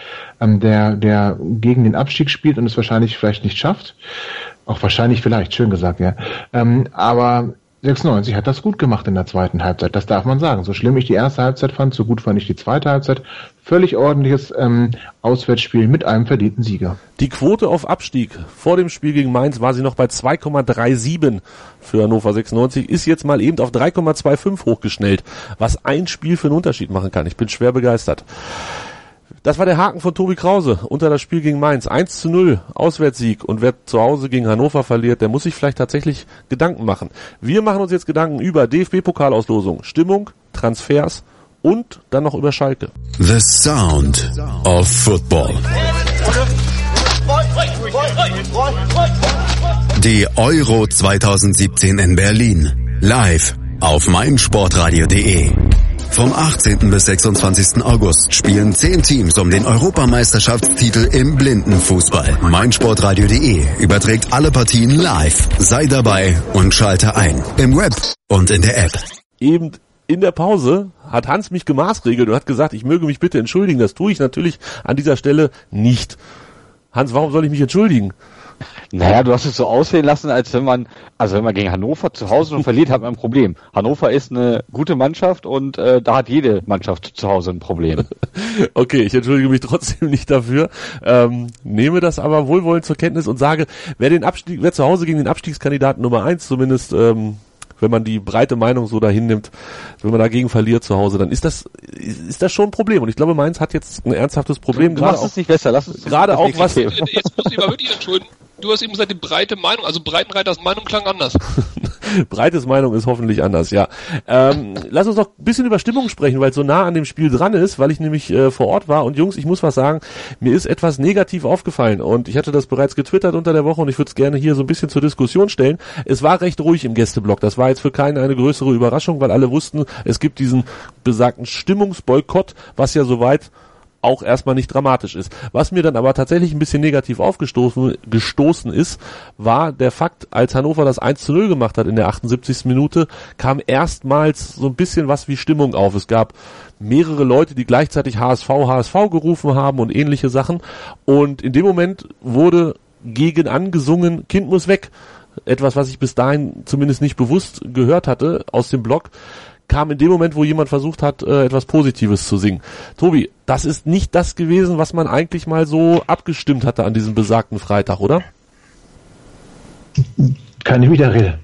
Speaker 4: der gegen den Abstieg spielt und es wahrscheinlich vielleicht nicht schafft. Auch wahrscheinlich vielleicht, schön gesagt, ja. Aber 96 hat das gut gemacht in der zweiten Halbzeit, das darf man sagen. So schlimm ich die erste Halbzeit fand, so gut fand ich die zweite Halbzeit. Völlig ordentliches Auswärtsspiel mit einem verdienten Sieger.
Speaker 2: Die Quote auf Abstieg vor dem Spiel gegen Mainz war sie noch bei 2,37 für Hannover 96, ist jetzt mal eben auf 3,25 hochgeschnellt, was ein Spiel für einen Unterschied machen kann. Ich bin schwer begeistert. Das war der Haken von Tobi Krause unter das Spiel gegen Mainz. 1-0 Auswärtssieg. Und wer zu Hause gegen Hannover verliert, der muss sich vielleicht tatsächlich Gedanken machen. Wir machen uns jetzt Gedanken über DFB-Pokalauslosung, Stimmung, Transfers und dann noch über Schalke.
Speaker 1: The Sound of Football. Die Euro 2017 in Berlin. Live auf meinsportradio.de. Vom 18. bis 26. August spielen 10 Teams um den Europameisterschaftstitel im Blindenfußball. meinsportradio.de überträgt alle Partien live. Sei dabei und schalte ein. Im Web und in der App.
Speaker 2: Eben in der Pause hat Hans mich gemaßregelt und hat gesagt, ich möge mich bitte entschuldigen. Das tue ich natürlich an dieser Stelle nicht. Hans, warum soll ich mich entschuldigen?
Speaker 3: Naja, du hast es so aussehen lassen, als wenn man gegen Hannover zu Hause schon verliert, hat man ein Problem. Hannover ist eine gute Mannschaft und da hat jede Mannschaft zu Hause ein Problem.
Speaker 2: Okay, ich entschuldige mich trotzdem nicht dafür, nehme das aber wohlwollend zur Kenntnis und sage, wer zu Hause gegen den Abstiegskandidaten Nummer 1 zumindest, wenn man die breite Meinung so dahin nimmt, wenn man dagegen verliert zu Hause, dann ist das schon ein Problem. Und ich glaube, Mainz hat jetzt ein ernsthaftes Problem.
Speaker 3: Du machst es nicht besser, lass es
Speaker 2: gerade auch was.
Speaker 5: Jetzt muss ich mal wirklich entschuldigen. Du hast eben gesagt, die breite Meinung, also Breitenreiters Meinung klang anders.
Speaker 2: Breites Meinung ist hoffentlich anders, ja. Lass uns noch ein bisschen über Stimmung sprechen, weil es so nah an dem Spiel dran ist, weil ich nämlich vor Ort war. Und Jungs, ich muss was sagen, mir ist etwas negativ aufgefallen. Und ich hatte das bereits getwittert unter der Woche und ich würde es gerne hier so ein bisschen zur Diskussion stellen. Es war recht ruhig im Gästeblock. Das war jetzt für keinen eine größere Überraschung, weil alle wussten, es gibt diesen besagten Stimmungsboykott, was ja soweit auch erstmal nicht dramatisch ist. Was mir dann aber tatsächlich ein bisschen negativ gestoßen ist, war der Fakt, als Hannover das 1-0 gemacht hat in der 78. Minute, kam erstmals so ein bisschen was wie Stimmung auf. Es gab mehrere Leute, die gleichzeitig HSV gerufen haben und ähnliche Sachen. Und in dem Moment wurde gegen angesungen, Kind muss weg. Etwas, was ich bis dahin zumindest nicht bewusst gehört hatte aus dem Blog, kam in dem Moment, wo jemand versucht hat, etwas Positives zu singen. Tobi, das ist nicht das gewesen, was man eigentlich mal so abgestimmt hatte an diesem besagten Freitag, oder?
Speaker 4: Keine Widerrede.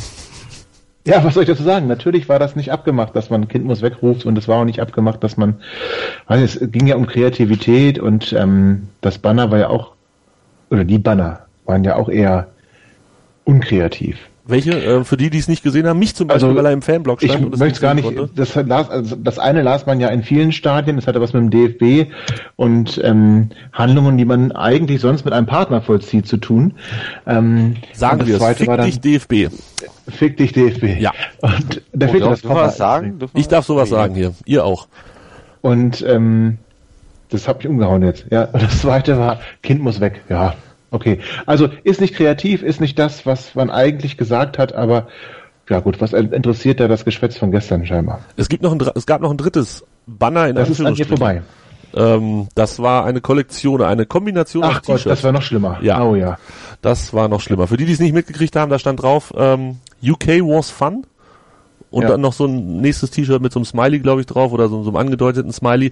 Speaker 4: Ja, was soll ich dazu sagen? Natürlich war das nicht abgemacht, dass man ein Kind muss wegruft, und es war auch nicht abgemacht, dass man, es ging ja um Kreativität, und das Banner war ja auch, oder die Banner waren ja auch eher unkreativ.
Speaker 2: Welche? Für die es nicht gesehen haben, mich zum Beispiel, weil er im Fanblog stand.
Speaker 4: Ich möchte es gar nicht, das eine las man ja in vielen Stadien, das hatte was mit dem DFB und Handlungen, die man eigentlich sonst mit einem Partner vollzieht, zu tun.
Speaker 2: Sagen wir es, fick dich DFB.
Speaker 4: Fick dich DFB.
Speaker 2: Ja.
Speaker 4: Und da fehlt das
Speaker 3: was sagen?
Speaker 2: Ich darf sowas sagen hier, ihr auch.
Speaker 4: Und das hat mich umgehauen jetzt. Ja. Und das zweite war, Kind muss weg. Ja. Okay, also ist nicht kreativ, ist nicht das, was man eigentlich gesagt hat, aber ja gut, was interessiert da das Geschwätz von gestern scheinbar?
Speaker 2: Es gab noch ein drittes Banner in
Speaker 4: das ist an dir vorbei.
Speaker 2: Das war eine Kollektion, eine Kombination
Speaker 4: aus T-Shirts. Gott, das war noch schlimmer.
Speaker 2: Ja. Oh ja. Das war noch schlimmer. Für die es nicht mitgekriegt haben, da stand drauf, UK was fun. Und dann noch so ein nächstes T-Shirt mit so einem Smiley, glaube ich, drauf, oder so einem angedeuteten Smiley.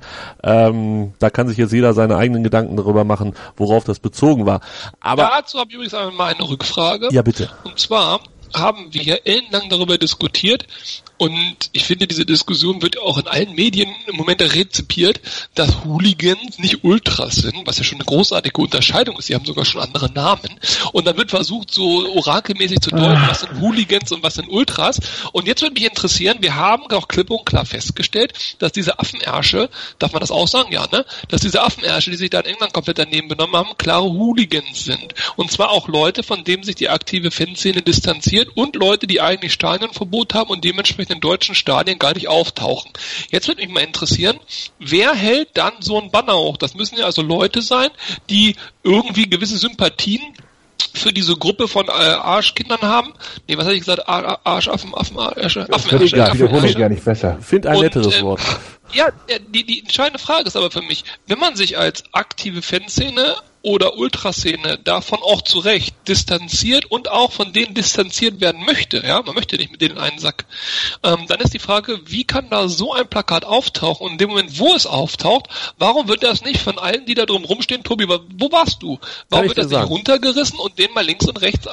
Speaker 2: Da kann sich jetzt jeder seine eigenen Gedanken darüber machen, worauf das bezogen war. Aber
Speaker 5: dazu habe ich übrigens einmal eine Rückfrage.
Speaker 2: Ja, bitte.
Speaker 5: Und zwar haben wir hier ellenlang darüber diskutiert, und ich finde, diese Diskussion wird auch in allen Medien im Moment rezipiert, dass Hooligans nicht Ultras sind, was ja schon eine großartige Unterscheidung ist. Die haben sogar schon andere Namen. Und dann wird versucht, so orakelmäßig zu deuten, was sind Hooligans und was sind Ultras. Und jetzt würde mich interessieren, wir haben auch klipp und klar festgestellt, dass diese Affenärsche, darf man das auch sagen? Ja, ne? Dass diese Affenärsche, die sich da in England komplett daneben benommen haben, klare Hooligans sind. Und zwar auch Leute, von denen sich die aktive Fanszene distanziert, und Leute, die eigentlich Stadionverbot haben und dementsprechend in deutschen Stadien gar nicht auftauchen. Jetzt würde mich mal interessieren, wer hält dann so ein Banner hoch? Das müssen ja also Leute sein, die irgendwie gewisse Sympathien für diese Gruppe von Arschkindern haben. Nee, was hatte ich gesagt? Arschaffen, Affenärsche.
Speaker 4: Wiederhole ich gar nicht besser.
Speaker 2: Find ein netteres Wort.
Speaker 5: Ja, die entscheidende Frage ist aber für mich, wenn man sich als aktive Fanszene oder Ultraszene davon auch zu Recht distanziert und auch von denen distanziert werden möchte, ja, man möchte nicht mit denen in einen Sack, dann ist die Frage, wie kann da so ein Plakat auftauchen, und in dem Moment, wo es auftaucht, warum wird das nicht von allen, die da drum rumstehen, Tobi, wo warst du? Warum wird das nicht runtergerissen und denen mal links und rechts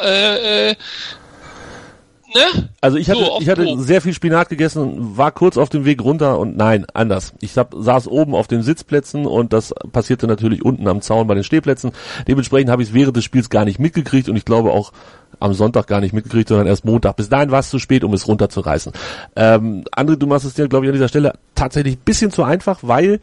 Speaker 5: ne?
Speaker 2: Also ich hatte sehr viel Spinat gegessen und war kurz auf dem Weg runter, und nein, anders. Ich saß oben auf den Sitzplätzen, und das passierte natürlich unten am Zaun bei den Stehplätzen. Dementsprechend habe ich es während des Spiels gar nicht mitgekriegt, und ich glaube auch am Sonntag gar nicht mitgekriegt, sondern erst Montag. Bis dahin war es zu spät, um es runterzureißen. André, du machst es dir, glaube ich, an dieser Stelle tatsächlich ein bisschen zu einfach, weil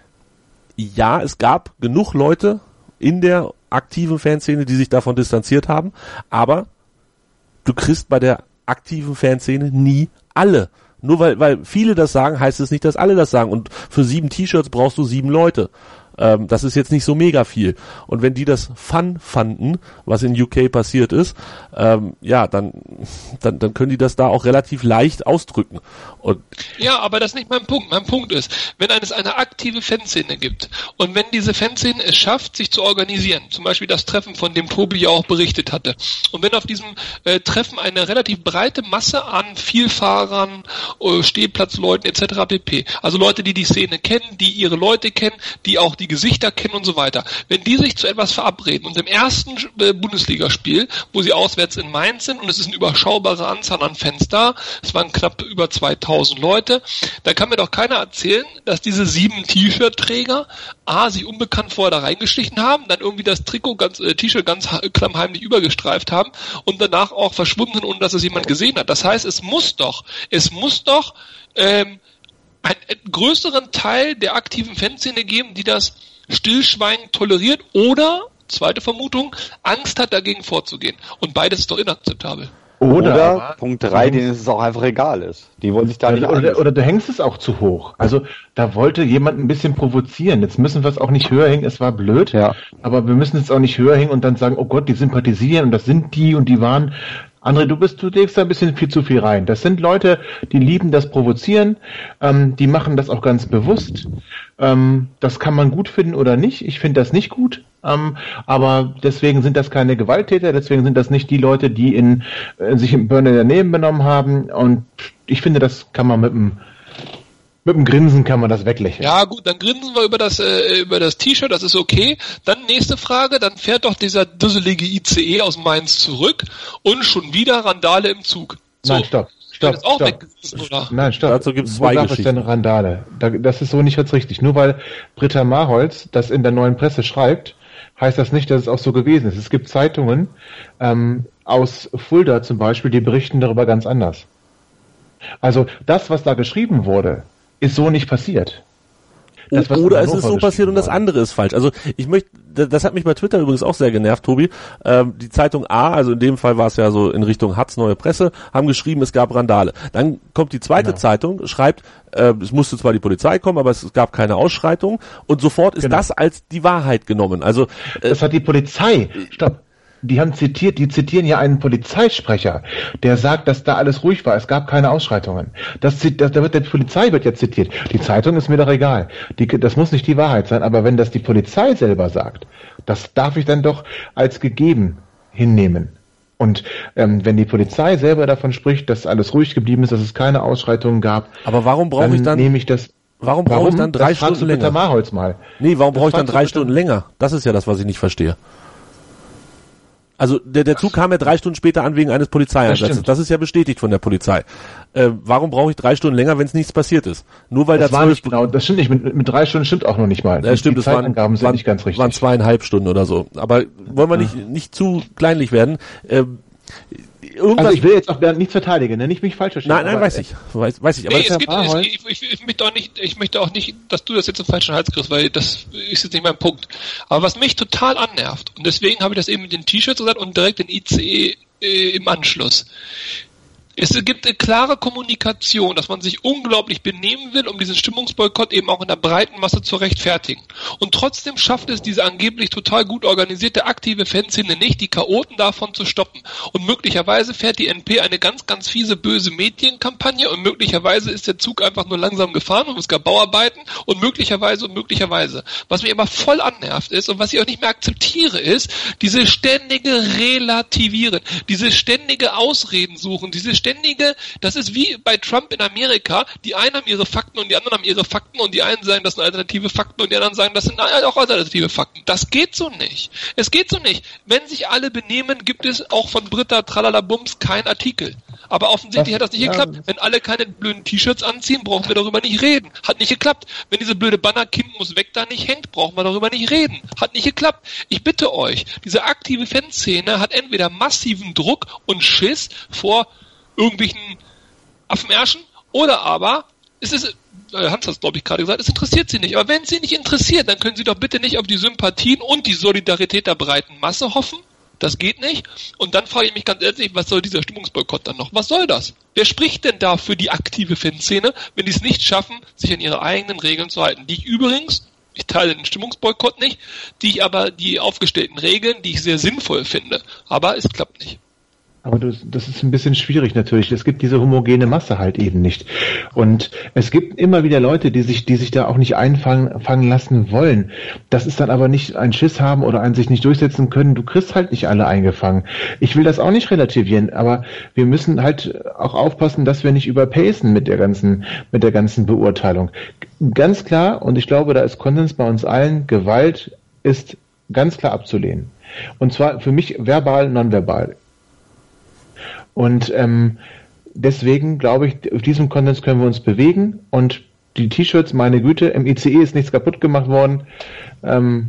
Speaker 2: ja, es gab genug Leute in der aktiven Fanszene, die sich davon distanziert haben, aber du kriegst bei der aktiven Fanszene nie alle. Nur weil viele das sagen, heißt es nicht, dass alle das sagen. Und für 7 T-Shirts brauchst du 7 Leute. Das ist jetzt nicht so mega viel. Und wenn die das Fun fanden, was in UK passiert ist, ja, dann können die das da auch relativ leicht ausdrücken. Und
Speaker 5: ja, aber das ist nicht mein Punkt. Mein Punkt ist, wenn es eine aktive Fanszene gibt und wenn diese Fanszene es schafft, sich zu organisieren, zum Beispiel das Treffen, von dem Tobi ja auch berichtet hatte, und wenn auf diesem Treffen eine relativ breite Masse an Vielfahrern, Stehplatzleuten etc. pp., also Leute, die die Szene kennen, die ihre Leute kennen, die auch die Gesichter kennen und so weiter. Wenn die sich zu etwas verabreden und im ersten Bundesligaspiel, wo sie auswärts in Mainz sind, und es ist eine überschaubare Anzahl an Fans da, es waren knapp über 2000 Leute, dann kann mir doch keiner erzählen, dass diese 7 T-Shirt-Träger sich unbekannt vorher da reingeschlichen haben, dann irgendwie das T-Shirt ganz klammheimlich übergestreift haben und danach auch verschwunden sind, ohne dass es jemand gesehen hat. Das heißt, es muss doch einen größeren Teil der aktiven Fanszene geben, die das stillschweigend toleriert oder, zweite Vermutung, Angst hat, dagegen vorzugehen. Und beides ist doch inakzeptabel.
Speaker 3: Oder Punkt 3, denen es auch einfach egal ist. Die wollen sich da nicht
Speaker 4: oder du hängst es auch zu hoch. Also da wollte jemand ein bisschen provozieren. Jetzt müssen wir es auch nicht höher hängen, es war blöd, ja. Aber wir müssen es auch nicht höher hängen und dann sagen, oh Gott, die sympathisieren und das sind die und die waren... André, du legst da ein bisschen viel zu viel rein. Das sind Leute, die lieben das Provozieren, die machen das auch ganz bewusst. Das kann man gut finden oder nicht. Ich finde das nicht gut, aber deswegen sind das keine Gewalttäter, deswegen sind das nicht die Leute, die sich im Burner daneben benommen haben. Und ich finde, das kann man mit einem Mit dem Grinsen kann man das weglächeln.
Speaker 5: Ja gut, dann grinsen wir über das T-Shirt, das ist okay. Dann nächste Frage, dann fährt doch dieser dusselige ICE aus Mainz zurück und schon wieder Randale im Zug. So.
Speaker 4: Nein, stopp.
Speaker 5: Oder?
Speaker 4: Nein, stopp.
Speaker 2: Dazu gibt es zwei
Speaker 4: Geschichten. Ist denn Randale? Das ist so nicht ganz richtig. Nur weil Britta Marholz das in der Neuen Presse schreibt, heißt das nicht, dass es auch so gewesen ist. Es gibt Zeitungen aus Fulda zum Beispiel, die berichten darüber ganz anders. Also das, was da geschrieben wurde, ist so nicht passiert. Das,
Speaker 2: oder es ist so passiert und das andere ist falsch. Also das hat mich bei Twitter übrigens auch sehr genervt, Tobi. Die Zeitung A, also in dem Fall war es ja so in Richtung Hatz Neue Presse, haben geschrieben, es gab Randale. Dann kommt die zweite Zeitung, schreibt, es musste zwar die Polizei kommen, aber es gab keine Ausschreitung und sofort ist das als die Wahrheit genommen. Also
Speaker 4: das hat die Polizei. Stopp. Die zitieren ja einen Polizeisprecher, der sagt, dass da alles ruhig war, es gab keine Ausschreitungen. Der Polizei wird jetzt zitiert. Die Zeitung ist mir doch egal. Das muss nicht die Wahrheit sein, aber wenn das die Polizei selber sagt, das darf ich dann doch als gegeben hinnehmen. Und wenn die Polizei selber davon spricht, dass alles ruhig geblieben ist, dass es keine Ausschreitungen gab,
Speaker 2: aber warum brauche ich dann
Speaker 4: nehme ich das.
Speaker 2: Warum brauche ich dann 3 Stunden länger?
Speaker 4: Marholz mal.
Speaker 2: Nee, warum brauche ich dann 3 Stunden länger? Das ist ja das, was ich nicht verstehe. Also der Zug kam ja 3 Stunden später an wegen eines Polizeieinsatzes. Das ist ja bestätigt von der Polizei. Warum brauche ich 3 Stunden länger, wenn es nichts passiert ist? Nur weil
Speaker 4: das war nicht genau. Das stimmt nicht. Mit 3 Stunden stimmt auch noch nicht mal.
Speaker 2: Ja, stimmt.
Speaker 4: Die Zeitangaben sind nicht ganz richtig.
Speaker 2: Waren 2,5 Stunden oder so. Aber wollen wir nicht zu kleinlich werden?
Speaker 4: Also ich will jetzt auch nichts verteidigen, ne? Nicht mich falsch verstehen.
Speaker 2: Nein, weiß ich. Aber
Speaker 5: ich möchte auch nicht, dass du das jetzt im falschen Hals kriegst, weil das ist jetzt nicht mein Punkt. Aber was mich total annervt, und deswegen habe ich das eben mit den T-Shirts gesagt und direkt den ICE im Anschluss. Es gibt eine klare Kommunikation, dass man sich unglaublich benehmen will, um diesen Stimmungsboykott eben auch in der breiten Masse zu rechtfertigen. Und trotzdem schafft es diese angeblich total gut organisierte aktive Fanszene nicht, die Chaoten davon zu stoppen. Und möglicherweise fährt die NP eine ganz, ganz fiese, böse Medienkampagne und möglicherweise ist der Zug einfach nur langsam gefahren und es gab Bauarbeiten und möglicherweise. Was mich aber voll annervt ist und was ich auch nicht mehr akzeptiere ist, diese ständige Relativieren, diese ständige Ausreden suchen, das ist wie bei Trump in Amerika, die einen haben ihre Fakten und die anderen haben ihre Fakten und die einen sagen, das sind alternative Fakten und die anderen sagen, das sind auch alternative Fakten. Das geht so nicht. Es geht so nicht. Wenn sich alle benehmen, gibt es auch von Britta Tralalabums kein Artikel. Aber offensichtlich hat das nicht geklappt. Wenn alle keine blöden T-Shirts anziehen, brauchen wir darüber nicht reden. Hat nicht geklappt. Wenn diese blöde Banner Kind muss weg da nicht hängt, brauchen wir darüber nicht reden. Hat nicht geklappt. Ich bitte euch, diese aktive Fanszene hat entweder massiven Druck und Schiss vor irgendwelchen Affenärschen oder aber es ist, Hans hat es glaube ich gerade gesagt, es interessiert sie nicht. Aber wenn sie nicht interessiert, dann können sie doch bitte nicht auf die Sympathien und die Solidarität der breiten Masse hoffen. Das geht nicht. Und dann frage ich mich ganz ehrlich, was soll dieser Stimmungsboykott dann noch? Was soll das? Wer spricht denn da für die aktive Fanszene, wenn die es nicht schaffen, sich an ihre eigenen Regeln zu halten? Die ich übrigens, ich teile den Stimmungsboykott nicht, die aufgestellten Regeln, die ich sehr sinnvoll finde. Aber es klappt nicht.
Speaker 4: Aber das ist ein bisschen schwierig natürlich. Es gibt diese homogene Masse halt eben nicht. Und es gibt immer wieder Leute, die sich da auch nicht einfangen lassen wollen. Das ist dann aber nicht ein Schiss haben oder ein sich nicht durchsetzen können. Du kriegst halt nicht alle eingefangen. Ich will das auch nicht relativieren, aber wir müssen halt auch aufpassen, dass wir nicht überpacen mit der ganzen Beurteilung. Ganz klar, und ich glaube, da ist Konsens bei uns allen, Gewalt ist ganz klar abzulehnen. Und zwar für mich verbal, nonverbal. Und deswegen glaube ich, auf diesem Konsens können wir uns bewegen und die T-Shirts, meine Güte, im ICE ist nichts kaputt gemacht worden. Dann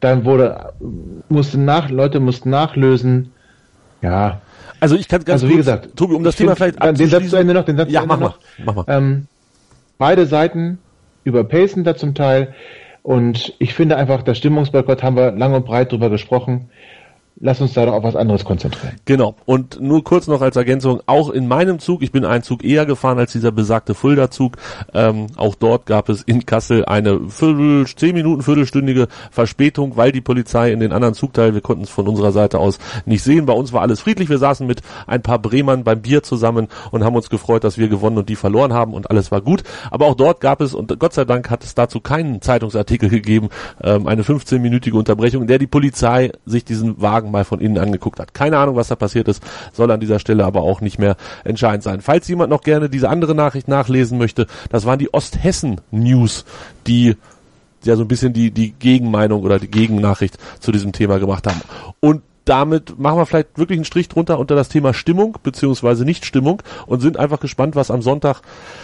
Speaker 4: Leute mussten nachlösen. Ja.
Speaker 2: Also ich kann ganz
Speaker 4: wie gesagt,
Speaker 2: Tobi, um das Thema vielleicht
Speaker 4: abzuschließen. Den Satz zu Ende noch.
Speaker 2: Ja, mach mal.
Speaker 4: Beide Seiten überpacen da zum Teil und ich finde einfach, der Stimmungsboykott haben wir lang und breit drüber gesprochen. Lass uns da doch auf was anderes konzentrieren.
Speaker 2: Genau. Und nur kurz noch als Ergänzung, auch in meinem Zug, ich bin einen Zug eher gefahren als dieser besagte Fulda-Zug, auch dort gab es in Kassel eine 10-Minuten-viertelstündige Verspätung, weil die Polizei in den anderen Zugteil, wir konnten es von unserer Seite aus nicht sehen, bei uns war alles friedlich, wir saßen mit ein paar Bremern beim Bier zusammen und haben uns gefreut, dass wir gewonnen und die verloren haben und alles war gut. Aber auch dort gab es, und Gott sei Dank hat es dazu keinen Zeitungsartikel gegeben, eine 15-minütige Unterbrechung, in der die Polizei sich diesen Wagen mal von innen angeguckt hat. Keine Ahnung, was da passiert ist, soll an dieser Stelle aber auch nicht mehr entscheidend sein. Falls jemand noch gerne diese andere Nachricht nachlesen möchte, das waren die Osthessen-News, die ja so ein bisschen die Gegenmeinung oder die Gegennachricht zu diesem Thema gemacht haben. Und damit machen wir vielleicht wirklich einen Strich drunter unter das Thema Stimmung beziehungsweise Nicht-Stimmung und sind einfach gespannt, was am Sonntag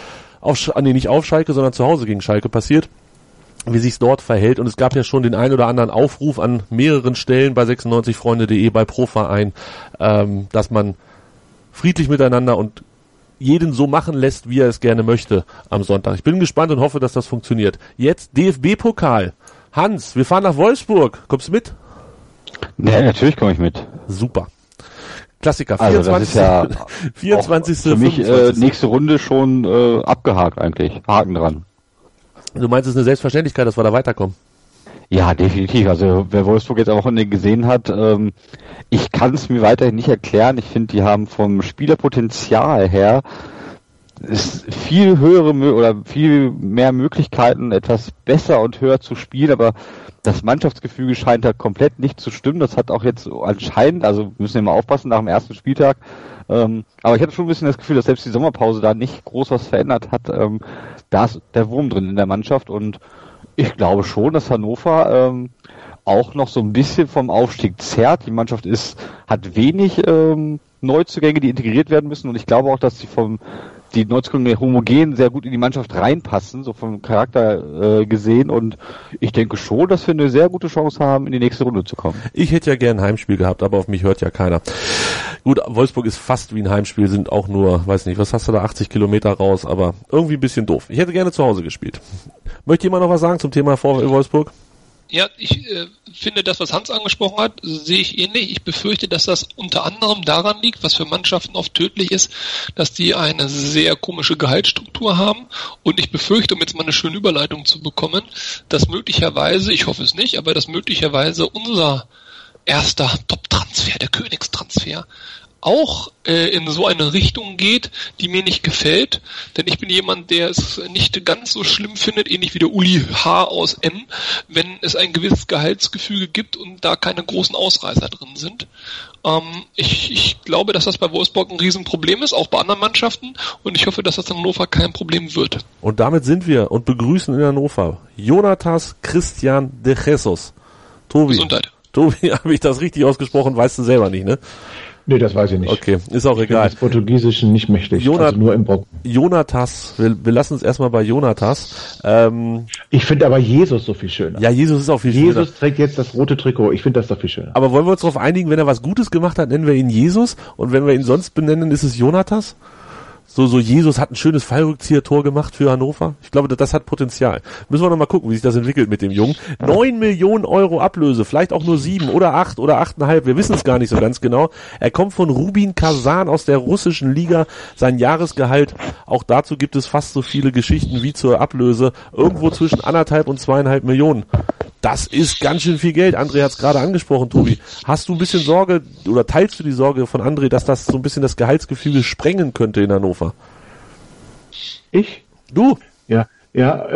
Speaker 2: nicht auf Schalke, sondern zu Hause gegen Schalke passiert, wie sich's dort verhält. Und es gab ja schon den ein oder anderen Aufruf an mehreren Stellen bei 96freunde.de, bei Proverein, dass man friedlich miteinander und jeden so machen lässt, wie er es gerne möchte am Sonntag. Ich bin gespannt und hoffe, dass das funktioniert. Jetzt DFB-Pokal. Hans, wir fahren nach Wolfsburg. Kommst du mit?
Speaker 3: Ja, natürlich komme ich mit.
Speaker 2: Super. Klassiker.
Speaker 3: Also 24. Das ist ja
Speaker 2: 24.
Speaker 3: Für mich nächste Runde schon abgehakt eigentlich. Haken dran.
Speaker 2: Du meinst, es ist eine Selbstverständlichkeit, dass wir da weiterkommen?
Speaker 3: Ja, definitiv. Also wer Wolfsburg jetzt am Wochenende gesehen hat, ich kann es mir weiterhin nicht erklären. Ich finde, die haben vom Spielerpotenzial her ist viel höhere oder viel mehr Möglichkeiten, etwas besser und höher zu spielen, aber das Mannschaftsgefüge scheint halt komplett nicht zu stimmen. Das hat auch jetzt anscheinend, also müssen wir mal aufpassen nach dem ersten Spieltag, aber ich hatte schon ein bisschen das Gefühl, dass selbst die Sommerpause da nicht groß was verändert hat. Da ist der Wurm drin in der Mannschaft und ich glaube schon, dass Hannover auch noch so ein bisschen vom Aufstieg zerrt. Die Mannschaft hat wenig Neuzugänge, die integriert werden müssen und ich glaube auch, dass die Neuzugänge homogen sehr gut in die Mannschaft reinpassen, so vom Charakter gesehen und ich denke schon, dass wir eine sehr gute Chance haben, in die nächste Runde zu kommen.
Speaker 2: Ich hätte ja gern ein Heimspiel gehabt, aber auf mich hört ja keiner. Gut, Wolfsburg ist fast wie ein Heimspiel, sind auch nur, weiß nicht, was hast du da, 80 Kilometer raus, aber irgendwie ein bisschen doof. Ich hätte gerne zu Hause gespielt. Möchte jemand noch was sagen zum Thema VfL Wolfsburg?
Speaker 5: Ja, ich finde das, was Hans angesprochen hat, sehe ich ähnlich. Ich befürchte, dass das unter anderem daran liegt, was für Mannschaften oft tödlich ist, dass die eine sehr komische Gehaltsstruktur haben. Und ich befürchte, um jetzt mal eine schöne Überleitung zu bekommen, dass möglicherweise, ich hoffe es nicht, aber dass möglicherweise unser erster Top-Transfer, der Königstransfer, auch in so eine Richtung geht, die mir nicht gefällt, denn ich bin jemand, der es nicht ganz so schlimm findet, ähnlich wie der Uli H. aus M., wenn es ein gewisses Gehaltsgefüge gibt und da keine großen Ausreißer drin sind. Ich glaube, dass das bei Wolfsburg ein Riesenproblem ist, auch bei anderen Mannschaften, und ich hoffe, dass das in Hannover kein Problem wird.
Speaker 2: Und damit sind wir und begrüßen in Hannover Jonatas Christian de Jesus. Tobi,
Speaker 5: Gesundheit.
Speaker 2: Tobi, habe ich das richtig ausgesprochen? Weißt du selber nicht, ne?
Speaker 4: Nee, das weiß ich nicht.
Speaker 2: Okay, ist auch egal.
Speaker 4: Ich bin des Portugiesischen nicht mächtig, also nur im Brocken.
Speaker 2: Jonatas, wir lassen uns erstmal bei Jonatas.
Speaker 4: Ich finde aber Jesus so viel schöner.
Speaker 2: Ja, Jesus ist auch viel schöner.
Speaker 4: Jesus trägt jetzt das rote Trikot. Ich finde das doch viel schöner.
Speaker 2: Aber wollen wir uns darauf einigen, wenn er was Gutes gemacht hat, nennen wir ihn Jesus, und wenn wir ihn sonst benennen, ist es Jonatas? So Jesus hat ein schönes Fallrückzieher-Tor gemacht für Hannover. Ich glaube, das hat Potenzial. Müssen wir noch mal gucken, wie sich das entwickelt mit dem Jungen. 9 Millionen Euro Ablöse, vielleicht auch nur 7 oder 8 oder 8,5. Wir wissen es gar nicht so ganz genau. Er kommt von Rubin Kasan aus der russischen Liga. Sein Jahresgehalt, auch dazu gibt es fast so viele Geschichten wie zur Ablöse. Irgendwo zwischen 1,5 und 2,5 Millionen. Das ist ganz schön viel Geld. André hat es gerade angesprochen, Tobi. Hast du ein bisschen Sorge oder teilst du die Sorge von André, dass das so ein bisschen das Gehaltsgefüge sprengen könnte in Hannover?
Speaker 4: Ich?
Speaker 2: Du?
Speaker 4: Ja, er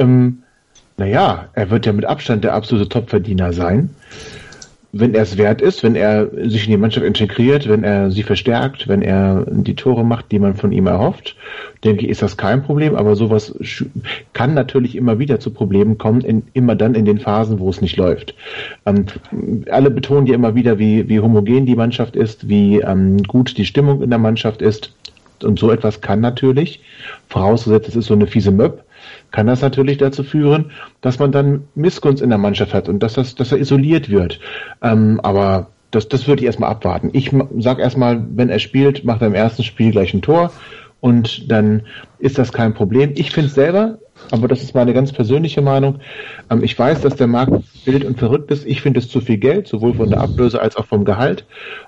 Speaker 4: wird ja mit Abstand der absolute Topverdiener sein. Wenn er es wert ist, wenn er sich in die Mannschaft integriert, wenn er sie verstärkt, wenn er die Tore macht, die man von ihm erhofft, denke ich, ist das kein Problem. Aber sowas kann natürlich immer wieder zu Problemen kommen, immer dann in den Phasen, wo es nicht läuft. Alle betonen ja immer wieder, wie homogen die Mannschaft ist, wie gut die Stimmung in der Mannschaft ist. Und so etwas kann natürlich, vorausgesetzt es ist so eine fiese Möb, kann das natürlich dazu führen, dass man dann Missgunst in der Mannschaft hat und dass er isoliert wird. Aber das würde ich erstmal abwarten. Ich sag erstmal, wenn er spielt, macht er im ersten Spiel gleich ein Tor und dann ist das kein Problem. Ich finde es selber, aber das ist meine ganz persönliche Meinung, ich weiß, dass der Markt wild und verrückt ist. Ich finde es zu viel Geld, sowohl von der Ablöse als auch vom Gehalt.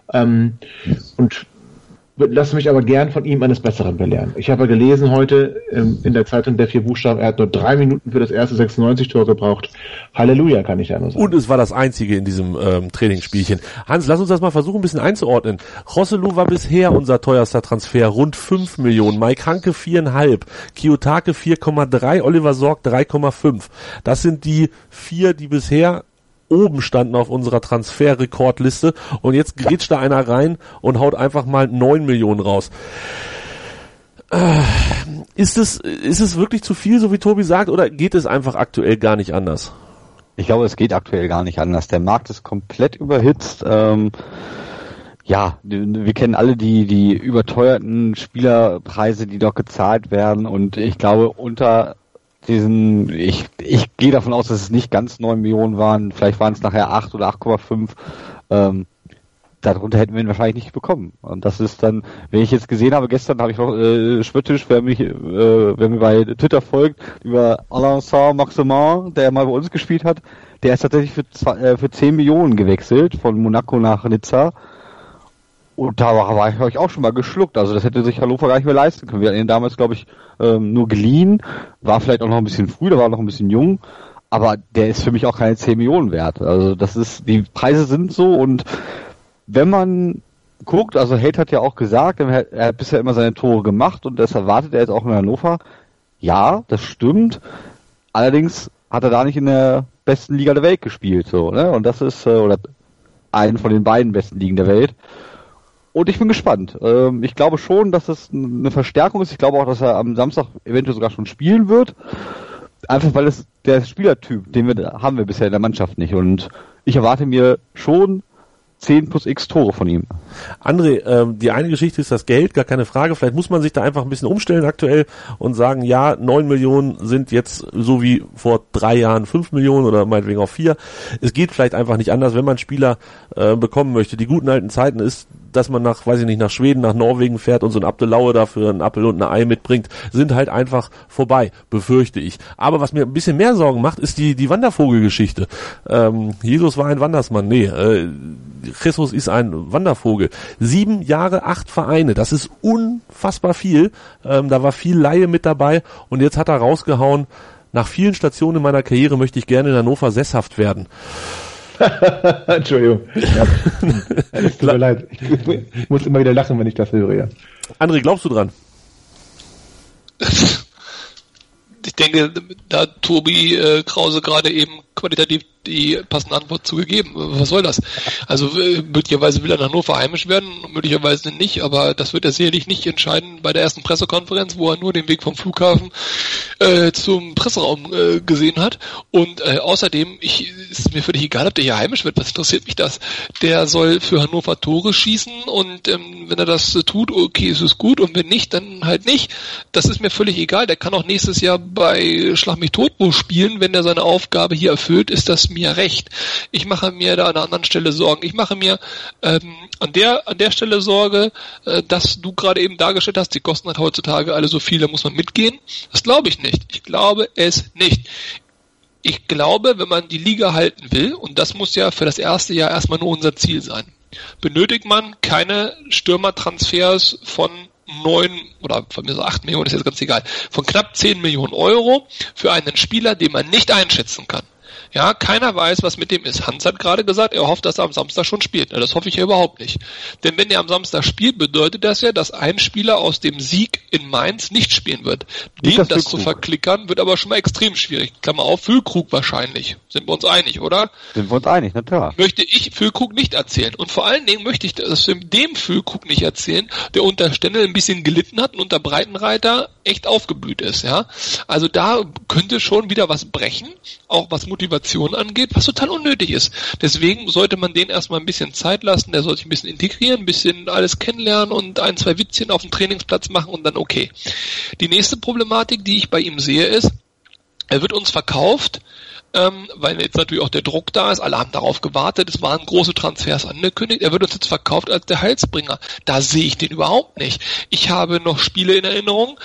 Speaker 4: Und lasse mich aber gern von ihm eines Besseren belehren. Ich habe gelesen heute in der Zeitung der 4 Buchstaben, er hat nur 3 Minuten für das erste 96-Tor gebraucht. Halleluja, kann ich ja nur sagen.
Speaker 2: Und es war das einzige in diesem Trainingsspielchen. Hans, lass uns das mal versuchen, ein bisschen einzuordnen. Rosselu war bisher unser teuerster Transfer, rund 5 Millionen. Mike Hanke 4,5, Kiyotake 4,3, Oliver Sorg 3,5. Das sind die 4, die bisher oben standen auf unserer Transferrekordliste und jetzt grätscht da einer rein und haut einfach mal 9 Millionen raus. Ist es wirklich zu viel, so wie Tobi sagt, oder geht es einfach aktuell gar nicht anders?
Speaker 3: Ich glaube, es geht aktuell gar nicht anders. Der Markt ist komplett überhitzt. Ja, wir kennen alle die überteuerten Spielerpreise, die dort gezahlt werden, und ich glaube, unter diesen, ich gehe davon aus, dass es nicht ganz 9 Millionen waren, vielleicht waren es nachher 8 oder 8,5, darunter hätten wir ihn wahrscheinlich nicht bekommen. Und das ist dann, wenn ich jetzt gesehen habe, gestern habe ich noch spöttisch, wer mir bei Twitter folgt, über Alain Saint-Maximin, der mal bei uns gespielt hat, der ist tatsächlich für 10 Millionen gewechselt, von Monaco nach Nizza. Und da war ich auch schon mal geschluckt. Also das hätte sich Hannover gar nicht mehr leisten können. Wir hatten ihn damals, glaube ich, nur geliehen. War vielleicht auch noch ein bisschen früh, da war noch ein bisschen jung. Aber der ist für mich auch keine 10 Millionen wert. Also die Preise sind so, und wenn man guckt, also Held hat ja auch gesagt, er hat bisher immer seine Tore gemacht und das erwartet er jetzt auch in Hannover. Ja, das stimmt. Allerdings hat er da nicht in der besten Liga der Welt gespielt, so, ne? Und das ist, oder einen von den beiden besten Ligen der Welt. Und ich bin gespannt. Ich glaube schon, dass es eine Verstärkung ist. Ich glaube auch, dass er am Samstag eventuell sogar schon spielen wird. Einfach weil es der Spielertyp, haben wir bisher in der Mannschaft nicht. Und ich erwarte mir schon 10 plus X Tore von ihm.
Speaker 2: André, die eine Geschichte ist das Geld, gar keine Frage. Vielleicht muss man sich da einfach ein bisschen umstellen aktuell und sagen, ja, 9 Millionen sind jetzt so wie vor 3 Jahren 5 Millionen oder meinetwegen auch 4. Es geht vielleicht einfach nicht anders, wenn man Spieler bekommen möchte. Die guten alten Zeiten ist, dass man nach Schweden, nach Norwegen fährt und so ein Abdelaue dafür einen Apfel und ein Ei mitbringt, sind halt einfach vorbei, befürchte ich. Aber was mir ein bisschen mehr Sorgen macht, ist die Wandervogelgeschichte. Jesus war ein Wandersmann. Nee, Jesus ist ein Wandervogel. 7 Jahre, 8 Vereine, das ist unfassbar viel. Da war viel Laie mit dabei und jetzt hat er rausgehauen, nach vielen Stationen in meiner Karriere möchte ich gerne in Hannover sesshaft werden.
Speaker 4: Entschuldigung. Ja. Es tut mir leid. Ich muss immer wieder lachen, wenn ich das höre. Ja.
Speaker 2: André, glaubst du dran?
Speaker 5: Ich denke, da hat Tobi Krause gerade eben qualitativ die passende Antwort zugegeben. Was soll das? Also möglicherweise will er in Hannover heimisch werden, möglicherweise nicht, aber das wird er sicherlich nicht entscheiden bei der ersten Pressekonferenz, wo er nur den Weg vom Flughafen zum Presseraum gesehen hat. Und außerdem ist mir völlig egal, ob der hier heimisch wird. Was interessiert mich das? Der soll für Hannover Tore schießen und wenn er das tut, okay, ist es gut, und wenn nicht, dann halt nicht. Das ist mir völlig egal. Der kann auch nächstes Jahr bei Schlag mich tot wo spielen, wenn er seine Aufgabe hier erfüllt, ist das mir recht. Ich mache mir da an einer anderen Stelle Sorgen. Ich mache mir an der Stelle Sorge, dass du gerade eben dargestellt hast, die kosten halt heutzutage alle so viel, da muss man mitgehen. Das glaube ich nicht. Ich glaube es nicht. Ich glaube, wenn man die Liga halten will, und das muss ja für das erste Jahr erstmal nur unser Ziel sein, benötigt man keine Stürmertransfers von 9 oder von mir so 8 Millionen, ist jetzt ganz egal, von knapp 10 Millionen Euro für einen Spieler, den man nicht einschätzen kann. Ja, keiner weiß, was mit dem ist. Hans hat gerade gesagt, er hofft, dass er am Samstag schon spielt. Na, das hoffe ich ja überhaupt nicht. Denn wenn er am Samstag spielt, bedeutet das ja, dass ein Spieler aus dem Sieg in Mainz nicht spielen wird. Dem das zu verklickern, wird aber schon mal extrem schwierig. Klammer auf, Füllkrug wahrscheinlich. Sind wir uns einig, oder?
Speaker 3: Sind wir uns einig, na klar.
Speaker 5: Möchte ich Füllkrug nicht erzählen. Und vor allen Dingen möchte ich das dem Füllkrug nicht erzählen, der unter Stendel ein bisschen gelitten hat und unter Breitenreiter echt aufgeblüht ist. Ja, also da könnte schon wieder was brechen, auch was Motivation angeht, was total unnötig ist. Deswegen sollte man den erstmal ein bisschen Zeit lassen, der soll sich ein bisschen integrieren, ein bisschen alles kennenlernen und 1, 2 Witzchen auf dem Trainingsplatz machen und dann okay. Die nächste Problematik, die ich bei ihm sehe, ist, er wird uns verkauft, weil jetzt natürlich auch der Druck da ist, alle haben darauf gewartet, es waren große Transfers angekündigt, er wird uns jetzt verkauft als der Heilsbringer. Da sehe ich den überhaupt nicht. Ich habe noch Spiele in Erinnerung,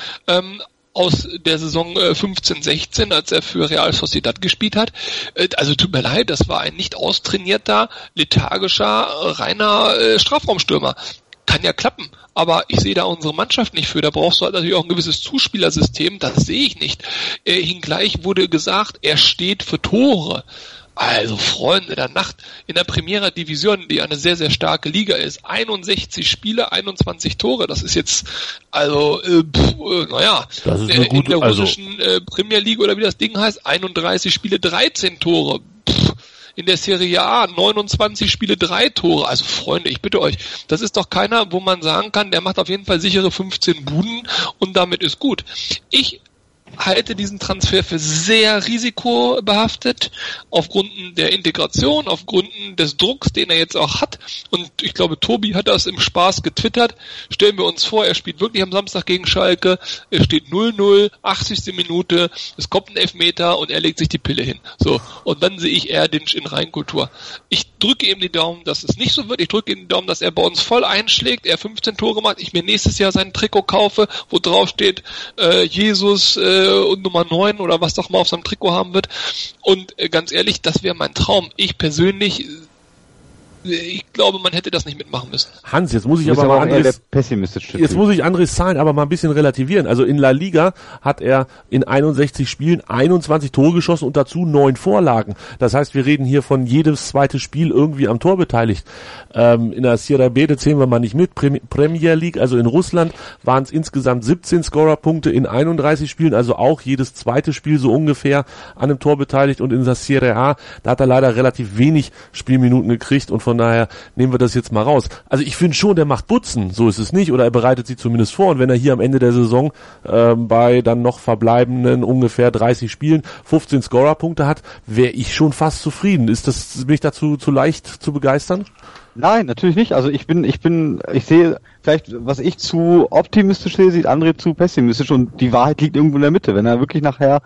Speaker 5: aus der Saison 15/16, als er für Real Sociedad gespielt hat. Also tut mir leid, das war ein nicht austrainierter, lethargischer, reiner Strafraumstürmer. Kann ja klappen, aber ich sehe da unsere Mannschaft nicht für. Da brauchst du halt natürlich auch ein gewisses Zuspielersystem, das sehe ich nicht. Hingleich wurde gesagt, er steht für Tore. Also Freunde der Nacht, in der Primera Division, die eine sehr, sehr starke Liga ist, 61 Spiele, 21 Tore, das ist jetzt, also, naja,
Speaker 2: das ist eine gute,
Speaker 5: in der russischen Premier League oder wie das Ding heißt, 31 Spiele, 13 Tore. in der Serie A 29 Spiele 3 Tore. Also Freunde, ich bitte euch, das ist doch keiner, wo man sagen kann, der macht auf jeden Fall sichere 15 Buden und damit ist gut. Ich halte diesen Transfer für sehr risikobehaftet, aufgrund der Integration, aufgrund des Drucks, den er jetzt auch hat. Und ich glaube, Tobi hat das im Spaß getwittert. Stellen wir uns vor, er spielt wirklich am Samstag gegen Schalke, es steht 0-0, 80. Minute, es kommt ein Elfmeter und er legt sich die Pille hin. So, und dann sehe ich Erdinch in Reinkultur. Ich drücke ihm die Daumen, dass es nicht so wird. Ich drücke ihm die Daumen, dass er bei uns voll einschlägt, er 15 Tore macht, ich mir nächstes Jahr sein Trikot kaufe, wo drauf steht, Jesus und Nummer 9 oder was doch mal auf seinem Trikot haben wird. Und ganz ehrlich, das wäre mein Traum. Ich persönlich, ich glaube, man hätte das nicht mitmachen müssen.
Speaker 2: Hans, jetzt muss ich aber mal Andres Zahlen aber mal ein bisschen relativieren. Also in La Liga hat er in 61 Spielen 21 Tore geschossen und dazu 9 Vorlagen. Das heißt, wir reden hier von jedes zweite Spiel irgendwie am Tor beteiligt. In der Serie B, das zählen wir mal nicht mit. Premier League, also in Russland, waren es insgesamt 17 Scorerpunkte in 31 Spielen, also auch jedes zweite Spiel so ungefähr an einem Tor beteiligt. Und in der Serie A, da hat er leider relativ wenig Spielminuten gekriegt und von daher nehmen wir das jetzt mal raus. Also ich finde schon, der macht Butzen, so ist es nicht, oder er bereitet sie zumindest vor. Und wenn er hier am Ende der Saison bei dann noch verbleibenden ungefähr 30 Spielen 15 Scorerpunkte hat, wäre ich schon fast zufrieden. Bin ich dazu zu leicht zu begeistern?
Speaker 3: Nein, natürlich nicht. Also ich sehe vielleicht, was ich zu optimistisch sehe, sieht André zu pessimistisch und die Wahrheit liegt irgendwo in der Mitte. Wenn er wirklich nachher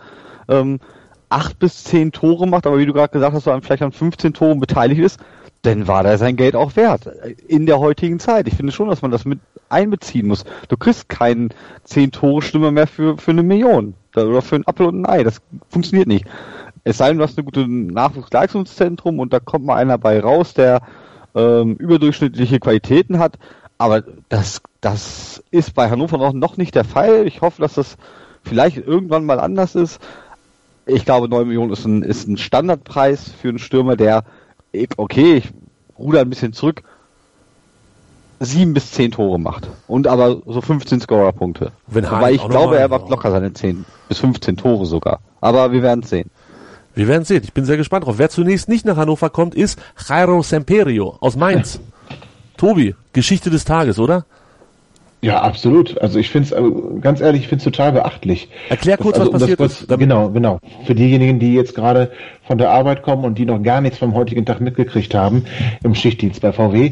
Speaker 3: 8 bis 10 Tore macht, aber wie du gerade gesagt hast, vielleicht an 15 Toren beteiligt ist, dann war da sein Geld auch wert. In der heutigen Zeit. Ich finde schon, dass man das mit einbeziehen muss. Du kriegst keinen 10-Tore-Stürmer mehr für 1 Million. Oder für ein Apfel und ein Ei. Das funktioniert nicht. Es sei denn, du hast eine gute Nachwuchsleistungszentrum und da kommt mal einer bei raus, der überdurchschnittliche Qualitäten hat. Aber das ist bei Hannover noch nicht der Fall. Ich hoffe, dass das vielleicht irgendwann mal anders ist. Ich glaube, 9 Millionen ist ein Standardpreis für einen Stürmer, der okay, ich ruder ein bisschen zurück, 7 bis 10 Tore macht. Und aber so 15 Scorerpunkte. Aber ich glaube, er macht locker seine 10 bis 15 Tore sogar. Aber wir werden es sehen.
Speaker 2: Wir werden sehen. Ich bin sehr gespannt drauf. Wer zunächst nicht nach Hannover kommt, ist Jairo Semperio aus Mainz. Tobi, Geschichte des Tages, oder?
Speaker 4: Ja, absolut. Also ich finde es, ganz ehrlich, ich finde es total beachtlich.
Speaker 2: Erklär kurz, was passiert ist.
Speaker 4: Genau. Für diejenigen, die jetzt gerade von der Arbeit kommen und die noch gar nichts vom heutigen Tag mitgekriegt haben im Schichtdienst bei VW,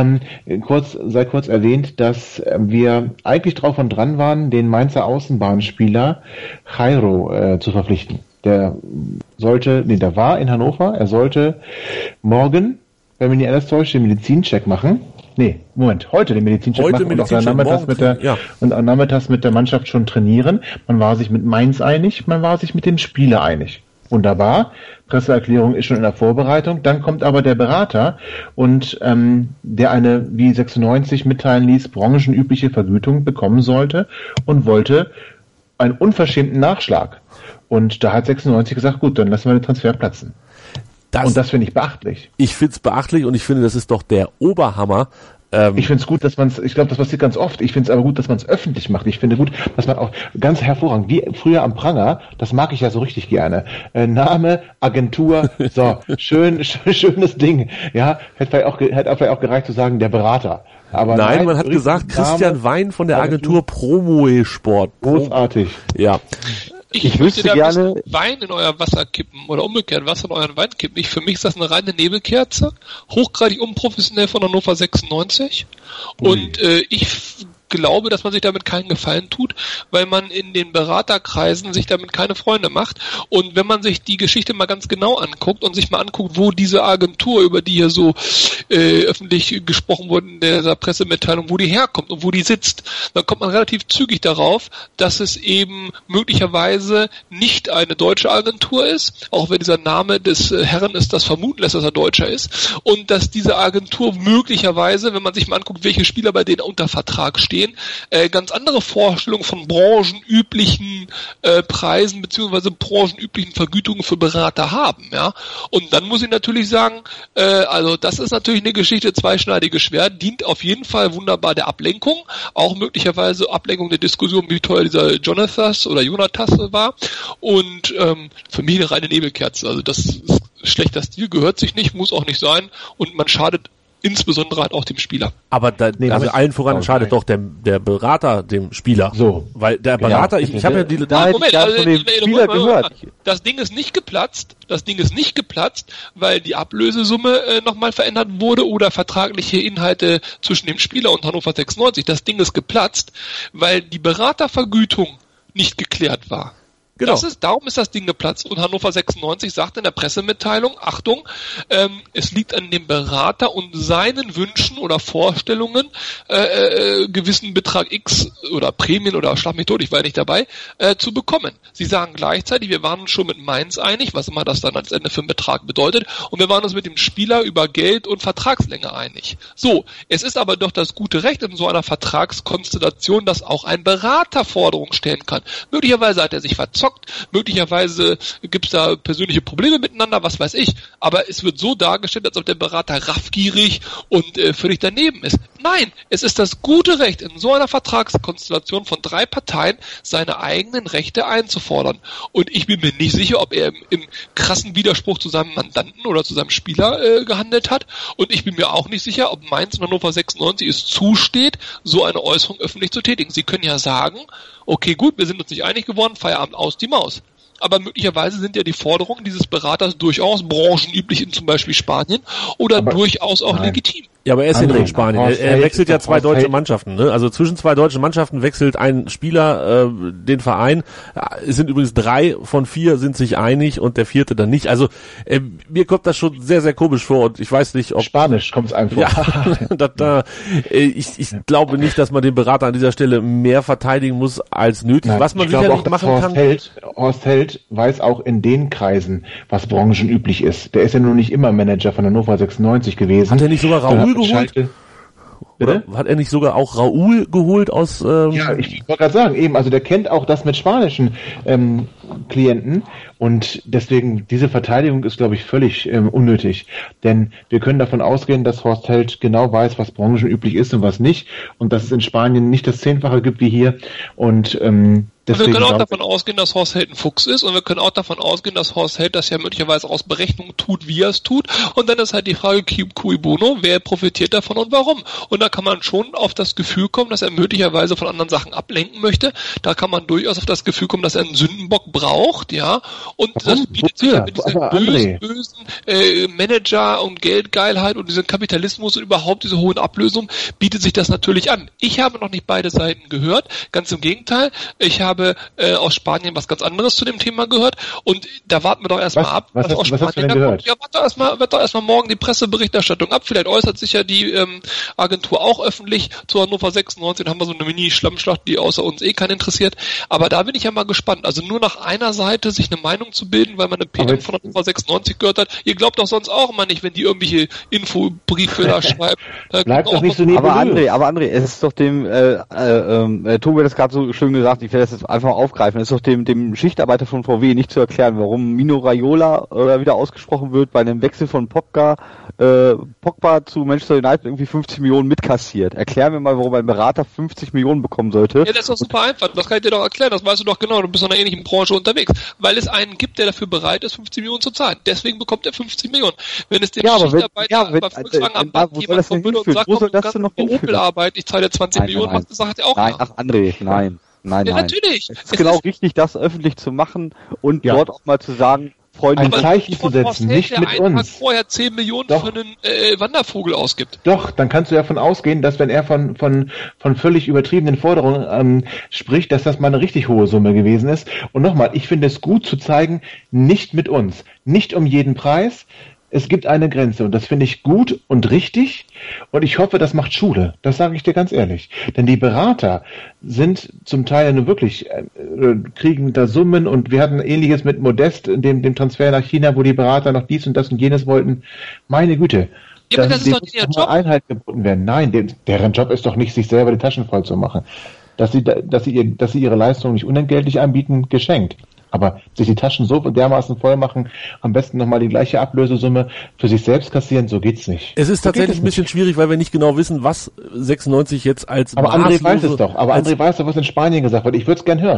Speaker 4: sei kurz erwähnt, dass wir eigentlich drauf und dran waren, den Mainzer Außenbahnspieler Jairo zu verpflichten. Der war in Hannover, er sollte morgen, wenn mich nicht alles täuscht, den Medizincheck machen. Heute den Medizincheck machen und auch nachmittags mit der Mannschaft schon trainieren. Man war sich mit Mainz einig, man war sich mit dem Spieler einig. Wunderbar, Presseerklärung ist schon in der Vorbereitung. Dann kommt aber der Berater und der eine, wie 96 mitteilen ließ, branchenübliche Vergütung bekommen sollte und wollte einen unverschämten Nachschlag. Und da hat 96 gesagt, gut, dann lassen wir den Transfer platzen. Und das finde ich beachtlich.
Speaker 2: Ich finde es beachtlich und ich finde, das ist doch der Oberhammer.
Speaker 4: Ich finde es gut, ich glaube, das passiert ganz oft. Ich finde es aber gut, dass man es öffentlich macht. Ich finde gut, dass man auch ganz hervorragend, wie früher am Pranger, das mag ich ja so richtig gerne. Name, Agentur, so, schönes Ding. Ja, hätte vielleicht auch gereicht zu sagen, der Berater. Aber
Speaker 2: nein, man hat gesagt, Christian Wein von der Agentur Promoe Sport.
Speaker 4: Großartig.
Speaker 2: Ja.
Speaker 5: Ich möchte da gerne Wein in euer Wasser kippen oder umgekehrt Wasser in euren Wein kippen. Für mich ist das eine reine Nebelkerze, hochgradig unprofessionell von Hannover 96 und ich glaube, dass man sich damit keinen Gefallen tut, weil man in den Beraterkreisen sich damit keine Freunde macht. Und wenn man sich die Geschichte mal ganz genau anguckt und sich mal anguckt, wo diese Agentur, über die hier so öffentlich gesprochen wurde in dieser Pressemitteilung, wo die herkommt und wo die sitzt, dann kommt man relativ zügig darauf, dass es eben möglicherweise nicht eine deutsche Agentur ist, auch wenn dieser Name des Herrn ist, das vermuten lässt, dass er Deutscher ist, und dass diese Agentur möglicherweise, wenn man sich mal anguckt, welche Spieler bei denen unter Vertrag stehen, ganz andere Vorstellungen von branchenüblichen Preisen beziehungsweise branchenüblichen Vergütungen für Berater haben, ja. Und dann muss ich natürlich sagen, also das ist natürlich eine Geschichte, zweischneidiges Schwert, dient auf jeden Fall wunderbar der Ablenkung, auch möglicherweise Ablenkung der Diskussion, wie teuer dieser Jonatas war, und für mich eine reine Nebelkerze, also das schlechter Stil, gehört sich nicht, muss auch nicht sein und man schadet insbesondere halt auch dem Spieler.
Speaker 2: Aber allen voran schadet doch der Berater dem Spieler.
Speaker 4: So.
Speaker 2: Weil der Berater, ich habe ja die...
Speaker 5: Spieler gehört. Das Ding ist nicht geplatzt, weil die Ablösesumme nochmal verändert wurde oder vertragliche Inhalte zwischen dem Spieler und Hannover 96. Das Ding ist geplatzt, weil die Beratervergütung nicht geklärt war. Genau. Darum ist das Ding geplatzt und Hannover 96 sagt in der Pressemitteilung, Achtung, es liegt an dem Berater und seinen Wünschen oder Vorstellungen, gewissen Betrag X oder Prämien oder schlag mich tot, ich war ja nicht dabei, zu bekommen. Sie sagen gleichzeitig, wir waren uns schon mit Mainz einig, was immer das dann als Ende für einen Betrag bedeutet, und wir waren uns mit dem Spieler über Geld und Vertragslänge einig. So, es ist aber doch das gute Recht in so einer Vertragskonstellation, dass auch ein Berater Forderungen stellen kann. Möglicherweise hat er sich verzockt, möglicherweise gibt es da persönliche Probleme miteinander, was weiß ich, aber es wird so dargestellt, als ob der Berater raffgierig und völlig daneben ist. Nein, es ist das gute Recht, in so einer Vertragskonstellation von 3 Parteien seine eigenen Rechte einzufordern. Und ich bin mir nicht sicher, ob er im krassen Widerspruch zu seinem Mandanten oder zu seinem Spieler gehandelt hat. Und ich bin mir auch nicht sicher, ob Mainz und Hannover 96 es zusteht, so eine Äußerung öffentlich zu tätigen. Sie können ja sagen, okay, gut, wir sind uns nicht einig geworden, Feierabend aus die Maus. Aber möglicherweise sind ja die Forderungen dieses Beraters durchaus branchenüblich in zum Beispiel Spanien oder durchaus auch legitim.
Speaker 2: Ja, aber er ist ja nicht in Spanien. Er wechselt ja 2 deutsche Mannschaften, ne? Also zwischen 2 deutschen Mannschaften wechselt ein Spieler den Verein. Es sind übrigens 3 von 4 sind sich einig und der 4. dann nicht. Also mir kommt das schon sehr, sehr komisch vor und ich weiß nicht, ob...
Speaker 4: Spanisch kommt es einem vor.
Speaker 2: Ja, ich glaube nicht, dass man den Berater an dieser Stelle mehr verteidigen muss als nötig.
Speaker 4: Nein,
Speaker 2: was man sicherlich machen kann...
Speaker 4: Horst Held weiß auch in den Kreisen, was branchenüblich ist. Der ist ja nun nicht immer Manager von Hannover 96 gewesen.
Speaker 2: Hat er nicht sogar Raoul geholt? Oder hat er nicht sogar auch Raoul geholt aus...
Speaker 4: Ja, ich wollte gerade sagen, eben, also der kennt auch das mit spanischen Klienten und deswegen, diese Verteidigung ist, glaube ich, völlig unnötig. Denn wir können davon ausgehen, dass Horst Held genau weiß, was branchenüblich ist und was nicht und dass es in Spanien nicht das 10-fache gibt wie hier und
Speaker 5: wir können auch davon ausgehen, dass Horst Held ein Fuchs ist und wir können auch davon ausgehen, dass Horst Held das ja möglicherweise aus Berechnung tut, wie er es tut. Und dann ist halt die Frage, cui bono, wer profitiert davon und warum? Und da kann man schon auf das Gefühl kommen, dass er möglicherweise von anderen Sachen ablenken möchte. Da kann man durchaus auf das Gefühl kommen, dass er einen Sündenbock braucht, ja. Und das bietet sich ja mit dieser bösen Manager und Geldgeilheit und diesem Kapitalismus und überhaupt diese hohen Ablösungen, bietet sich das natürlich an. Ich habe noch nicht beide Seiten gehört, ganz im Gegenteil. Ich habe aus Spanien was ganz anderes zu dem Thema gehört und da warten wir doch erstmal ab,
Speaker 4: was aus Spanien da kommt.
Speaker 5: Ja, warte doch erstmal morgen die Presseberichterstattung ab. Vielleicht äußert sich ja die Agentur auch öffentlich zu Hannover 96 und haben wir so eine Mini-Schlammschlacht, die außer uns keinen interessiert. Aber da bin ich ja mal gespannt. Also nur nach einer Seite sich eine Meinung zu bilden, weil man eine Petung von Hannover 96 gehört hat. Ihr glaubt doch sonst auch immer nicht, wenn die irgendwelche Infobriefe da schreiben.
Speaker 4: Bleibt doch nicht so nebulös.
Speaker 3: Aber André, es ist doch dem Tobi hat das gerade so schön gesagt, ich werde das jetzt einfach aufgreifen. Es ist doch dem Schichtarbeiter von VW nicht zu erklären, warum Mino Raiola wieder ausgesprochen wird bei einem Wechsel von Pogba zu Manchester United irgendwie 50 Millionen mitkassiert. Erklär mir mal, warum ein Berater 50 Millionen bekommen sollte.
Speaker 5: Ja, das ist doch super einfach. Das kann ich dir doch erklären. Das weißt du doch genau. Du bist in einer ähnlichen Branche unterwegs. Weil es einen gibt, der dafür bereit ist, 50 Millionen zu zahlen. Deswegen bekommt er 50 Millionen. Wenn es dem Schichtarbeiter bei Volkswagen am Band jemand kommen würde und sagt, komm, du kannst noch bei Opel arbeiten, ich zahle dir 20 Millionen, macht das sagt er auch
Speaker 3: nein, ach André, nein. Nein.
Speaker 5: Natürlich.
Speaker 3: Es ist genau richtig, das öffentlich zu machen und dort auch mal zu sagen, Freunde,
Speaker 4: ein Zeichen zu setzen, nicht mit uns.
Speaker 5: Tag vorher 10 Millionen für einen Wandervogel ausgibt.
Speaker 4: Doch, dann kannst du davon ausgehen, dass wenn er von völlig übertriebenen Forderungen spricht, dass das mal eine richtig hohe Summe gewesen ist. Und nochmal, ich finde es gut zu zeigen, nicht mit uns, nicht um jeden Preis. Es gibt eine Grenze und das finde ich gut und richtig und ich hoffe, das macht Schule. Das sage ich dir ganz ehrlich. Denn die Berater sind zum Teil nur wirklich, kriegen da Summen und wir hatten Ähnliches mit Modest, dem Transfer nach China, wo die Berater noch dies und das und jenes wollten. Meine Güte.
Speaker 5: Ja, das ist doch nicht ihr Job.
Speaker 4: Einhalt geboten werden. Nein, deren Job ist doch nicht, sich selber die Taschen voll zu machen. Dass sie ihre Leistung nicht unentgeltlich anbieten, geschenkt. Aber sich die Taschen so dermaßen voll machen, am besten nochmal die gleiche Ablösesumme für sich selbst kassieren, so geht's nicht.
Speaker 2: Es ist tatsächlich ein bisschen schwierig, weil wir nicht genau wissen, was 96 jetzt als
Speaker 4: Aber André weiß es doch. Aber André weiß doch, was in Spanien gesagt wird. Ich würde es gern hören.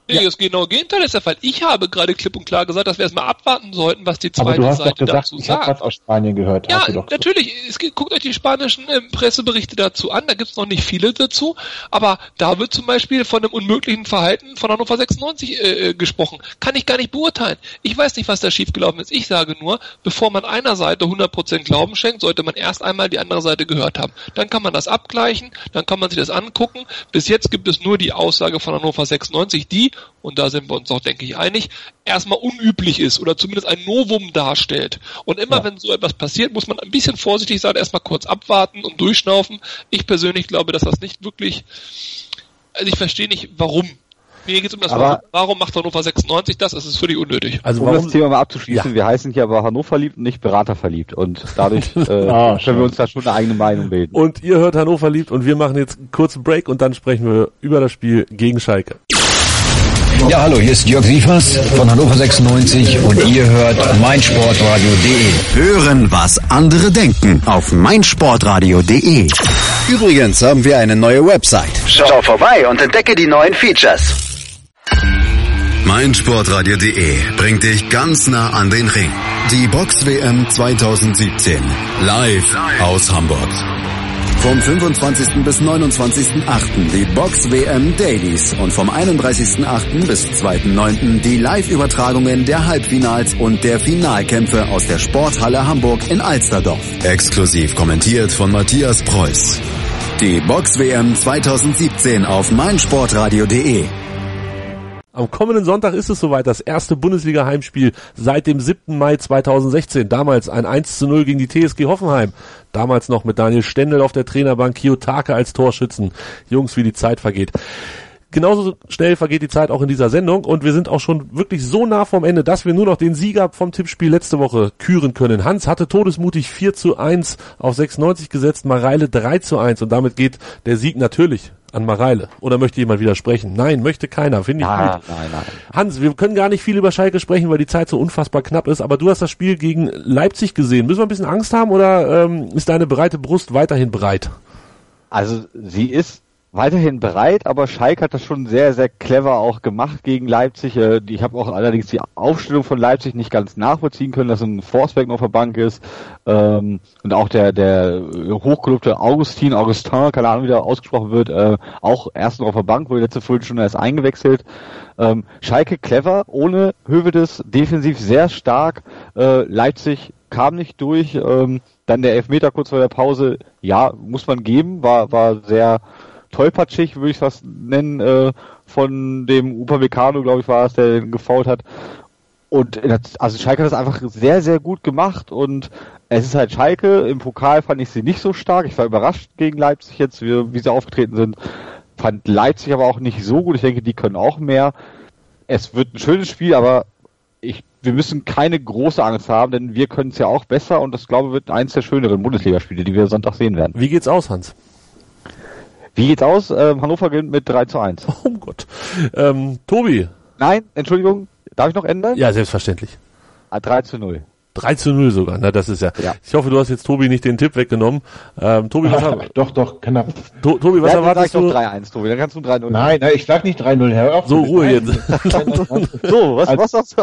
Speaker 5: Nee, das genaue Gegenteil ist der Fall. Ich habe gerade klipp und klar gesagt, dass wir erstmal abwarten sollten, was die zweite Seite dazu sagt.
Speaker 4: Ich habe was aus Spanien gehört.
Speaker 5: Ja, natürlich. Guckt euch die spanischen Presseberichte dazu an. Da gibt's noch nicht viele dazu. Aber da wird zum Beispiel von einem unmöglichen Verhalten von Hannover 96 gesprochen. Kann ich gar nicht beurteilen. Ich weiß nicht, was da schiefgelaufen ist. Ich sage nur, bevor man einer Seite 100% Glauben schenkt, sollte man erst einmal die andere Seite gehört haben. Dann kann man das abgleichen, dann kann man sich das angucken. Bis jetzt gibt es nur die Aussage von Hannover 96, die, und da sind wir uns auch, denke ich, einig, erstmal unüblich ist oder zumindest ein Novum darstellt. Und immer wenn so etwas passiert, muss man ein bisschen vorsichtig sein, erstmal kurz abwarten und durchschnaufen. Ich persönlich glaube, dass das nicht wirklich, also ich verstehe nicht, warum. Mir geht es um das, warum macht Hannover 96 das? Das ist völlig unnötig.
Speaker 3: Also um das Thema mal abzuschließen, wir heißen hier aber Hannover verliebt und nicht Berater verliebt. Und dadurch können wir uns da schon eine eigene Meinung bilden.
Speaker 2: Und ihr hört Hannover liebt und wir machen jetzt einen kurzen Break und dann sprechen wir über das Spiel gegen Schalke.
Speaker 6: Ja, hallo, hier ist Jörg Sievers von Hannover 96 und ihr hört meinsportradio.de.
Speaker 1: Hören, was andere denken auf meinsportradio.de. Übrigens haben wir eine neue Website. Schau vorbei und entdecke die neuen Features. meinsportradio.de bringt dich ganz nah an den Ring. Die Box-WM 2017. Live aus Hamburg. Vom 25. bis 29.8. die Box-WM Dailies und vom 31.8. bis 2.9. die Live-Übertragungen der Halbfinals und der Finalkämpfe aus der Sporthalle Hamburg in Alsterdorf. Exklusiv kommentiert von Matthias Preuß. Die Box-WM 2017 auf meinsportradio.de.
Speaker 2: Am kommenden Sonntag ist es soweit, das erste Bundesliga-Heimspiel seit dem 7. Mai 2016. Damals ein 1:0 gegen die TSG Hoffenheim. Damals noch mit Daniel Stendel auf der Trainerbank, Kiyotake als Torschützen. Jungs, wie die Zeit vergeht. Genauso schnell vergeht die Zeit auch in dieser Sendung und wir sind auch schon wirklich so nah vom Ende, dass wir nur noch den Sieger vom Tippspiel letzte Woche küren können. Hans hatte todesmutig 4:1 auf 96 gesetzt, Mareile 3:1 und damit geht der Sieg natürlich an Mareile. Oder möchte jemand widersprechen? Nein, möchte keiner. Finde ich gut.
Speaker 3: Nein.
Speaker 2: Hans, wir können gar nicht viel über Schalke sprechen, weil die Zeit so unfassbar knapp ist, aber du hast das Spiel gegen Leipzig gesehen. Müssen wir ein bisschen Angst haben oder ist deine breite Brust weiterhin breit?
Speaker 3: Also sie ist weiterhin bereit, aber Schalke hat das schon sehr, sehr clever auch gemacht gegen Leipzig. Ich habe auch allerdings die Aufstellung von Leipzig nicht ganz nachvollziehen können, dass ein Forsberg noch auf der Bank ist und auch der hochgelobte Augustin, keine Ahnung wie der ausgesprochen wird, auch erst noch auf der Bank, wurde letzte Viertelstunde erst eingewechselt. Schalke clever, ohne Hövedes, defensiv sehr stark. Leipzig kam nicht durch. Dann der Elfmeter kurz vor der Pause, ja, muss man geben, war sehr tollpatschig, würde ich was nennen, von dem Upamecano, glaube ich, war es, der gefoult hat. Und also Schalke hat das einfach sehr, sehr gut gemacht und es ist halt Schalke. Im Pokal fand ich sie nicht so stark. Ich war überrascht gegen Leipzig jetzt, wie sie aufgetreten sind. Fand Leipzig aber auch nicht so gut. Ich denke, die können auch mehr. Es wird ein schönes Spiel, aber wir müssen keine große Angst haben, denn wir können es ja auch besser und das, glaube ich, wird eins der schöneren Bundesligaspiele, die wir Sonntag sehen werden.
Speaker 2: Wie geht's aus, Hans?
Speaker 3: Wie geht's aus? Hannover gewinnt mit 3:1.
Speaker 2: Oh Gott. Tobi?
Speaker 3: Nein, Entschuldigung, darf ich noch ändern?
Speaker 2: Ja, selbstverständlich.
Speaker 3: 3:0.
Speaker 2: 3:0 sogar, na das ist ja. Ich hoffe, du hast jetzt Tobi nicht den Tipp weggenommen. Tobi, was
Speaker 4: Doch, knapp.
Speaker 2: Tobi, was erwartest du?
Speaker 3: Dann sag ich doch 3:1, Tobi, dann kannst du 3:0.
Speaker 4: Nein, ich sag nicht 3:0, hör auf.
Speaker 2: So, Ruhe jetzt.
Speaker 3: So, was sagst du,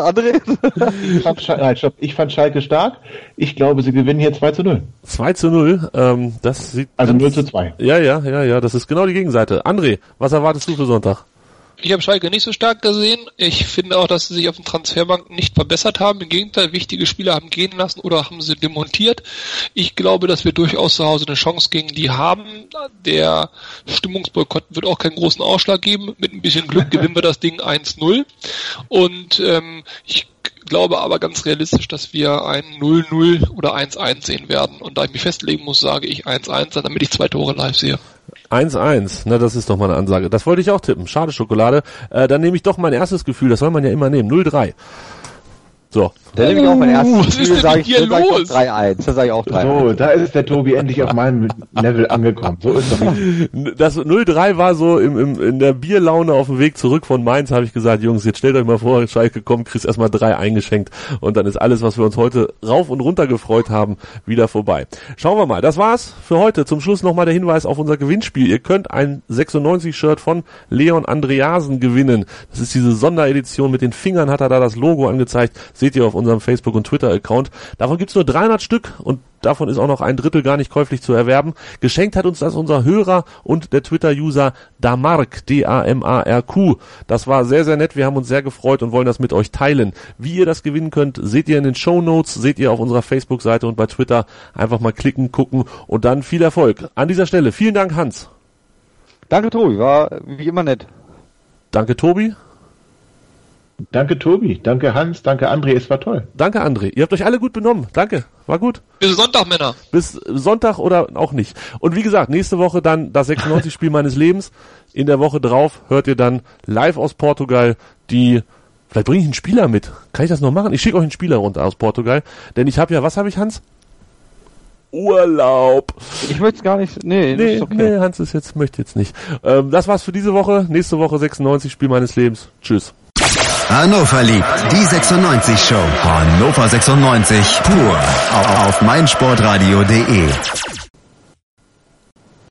Speaker 3: André?
Speaker 4: Ich fand Schalke stark. Ich glaube, sie gewinnen hier 2:0.
Speaker 2: 2:0, das sieht...
Speaker 4: Also 0:2.
Speaker 2: Ja, das ist genau die Gegenseite. André, was erwartest du für Sonntag?
Speaker 5: Ich habe Schalke nicht so stark gesehen. Ich finde auch, dass sie sich auf dem Transfermarkt nicht verbessert haben. Im Gegenteil, wichtige Spieler haben gehen lassen oder haben sie demontiert. Ich glaube, dass wir durchaus zu Hause eine Chance gegen die haben. Der Stimmungsboykott wird auch keinen großen Ausschlag geben. Mit ein bisschen Glück gewinnen wir das Ding 1:0. Und ich glaube aber ganz realistisch, dass wir ein 0:0 oder 1:1 sehen werden. Und da ich mich festlegen muss, sage ich 1:1, damit ich 2 Tore live sehe.
Speaker 2: 1:1, na das ist doch mal eine Ansage. Das wollte ich auch tippen. Schade Schokolade. Dann nehme ich doch mein erstes Gefühl, das soll man ja immer nehmen. 0:3. So.
Speaker 3: Der nehme ich auch mein erstes
Speaker 5: Spiel,
Speaker 3: Spiel, sage ich
Speaker 5: hier los?
Speaker 3: 3-1. Da sage ich auch 3-1.
Speaker 4: So, da ist der Tobi endlich auf meinem Level angekommen. So ist doch.
Speaker 2: Das 0-3 war so in der Bierlaune auf dem Weg zurück von Mainz, habe ich gesagt, Jungs, jetzt stellt euch mal vor, Schalke kommt, kriegst erstmal 3 eingeschenkt und dann ist alles, was wir uns heute rauf und runter gefreut haben, wieder vorbei. Schauen wir mal, das war's für heute. Zum Schluss nochmal der Hinweis auf unser Gewinnspiel. Ihr könnt ein 96-Shirt von Leon Andreasen gewinnen. Das ist diese Sonderedition, mit den Fingern hat er da das Logo angezeigt, seht ihr auf unserem Facebook- und Twitter-Account. Davon gibt's nur 300 Stück und davon ist auch noch ein Drittel gar nicht käuflich zu erwerben. Geschenkt hat uns das unser Hörer und der Twitter-User Damark, D-A-M-A-R-Q. Das war sehr, sehr nett. Wir haben uns sehr gefreut und wollen das mit euch teilen. Wie ihr das gewinnen könnt, seht ihr in den Shownotes, seht ihr auf unserer Facebook-Seite und bei Twitter. Einfach mal klicken, gucken und dann viel Erfolg. An dieser Stelle vielen Dank, Hans.
Speaker 3: Danke, Tobi. War wie immer nett.
Speaker 2: Danke, Tobi.
Speaker 4: Danke, Tobi. Danke, Hans. Danke, André. Es war toll.
Speaker 2: Danke, André. Ihr habt euch alle gut benommen. Danke. War gut.
Speaker 5: Bis Sonntag, Männer.
Speaker 2: Bis Sonntag oder auch nicht. Und wie gesagt, nächste Woche dann das 96-Spiel meines Lebens. In der Woche drauf hört ihr dann live aus Portugal vielleicht bringe ich einen Spieler mit. Kann ich das noch machen? Ich schicke euch einen Spieler runter aus Portugal. Denn ich habe was habe ich, Hans? Urlaub.
Speaker 3: Ich möchte es gar nicht. Nee, ist okay.
Speaker 2: Nee, Hans möchte jetzt nicht. Das war's für diese Woche. Nächste Woche 96 Spiel meines Lebens. Tschüss.
Speaker 1: Hannover liebt die 96 Show. Hannover 96 pur auf meinsportradio.de.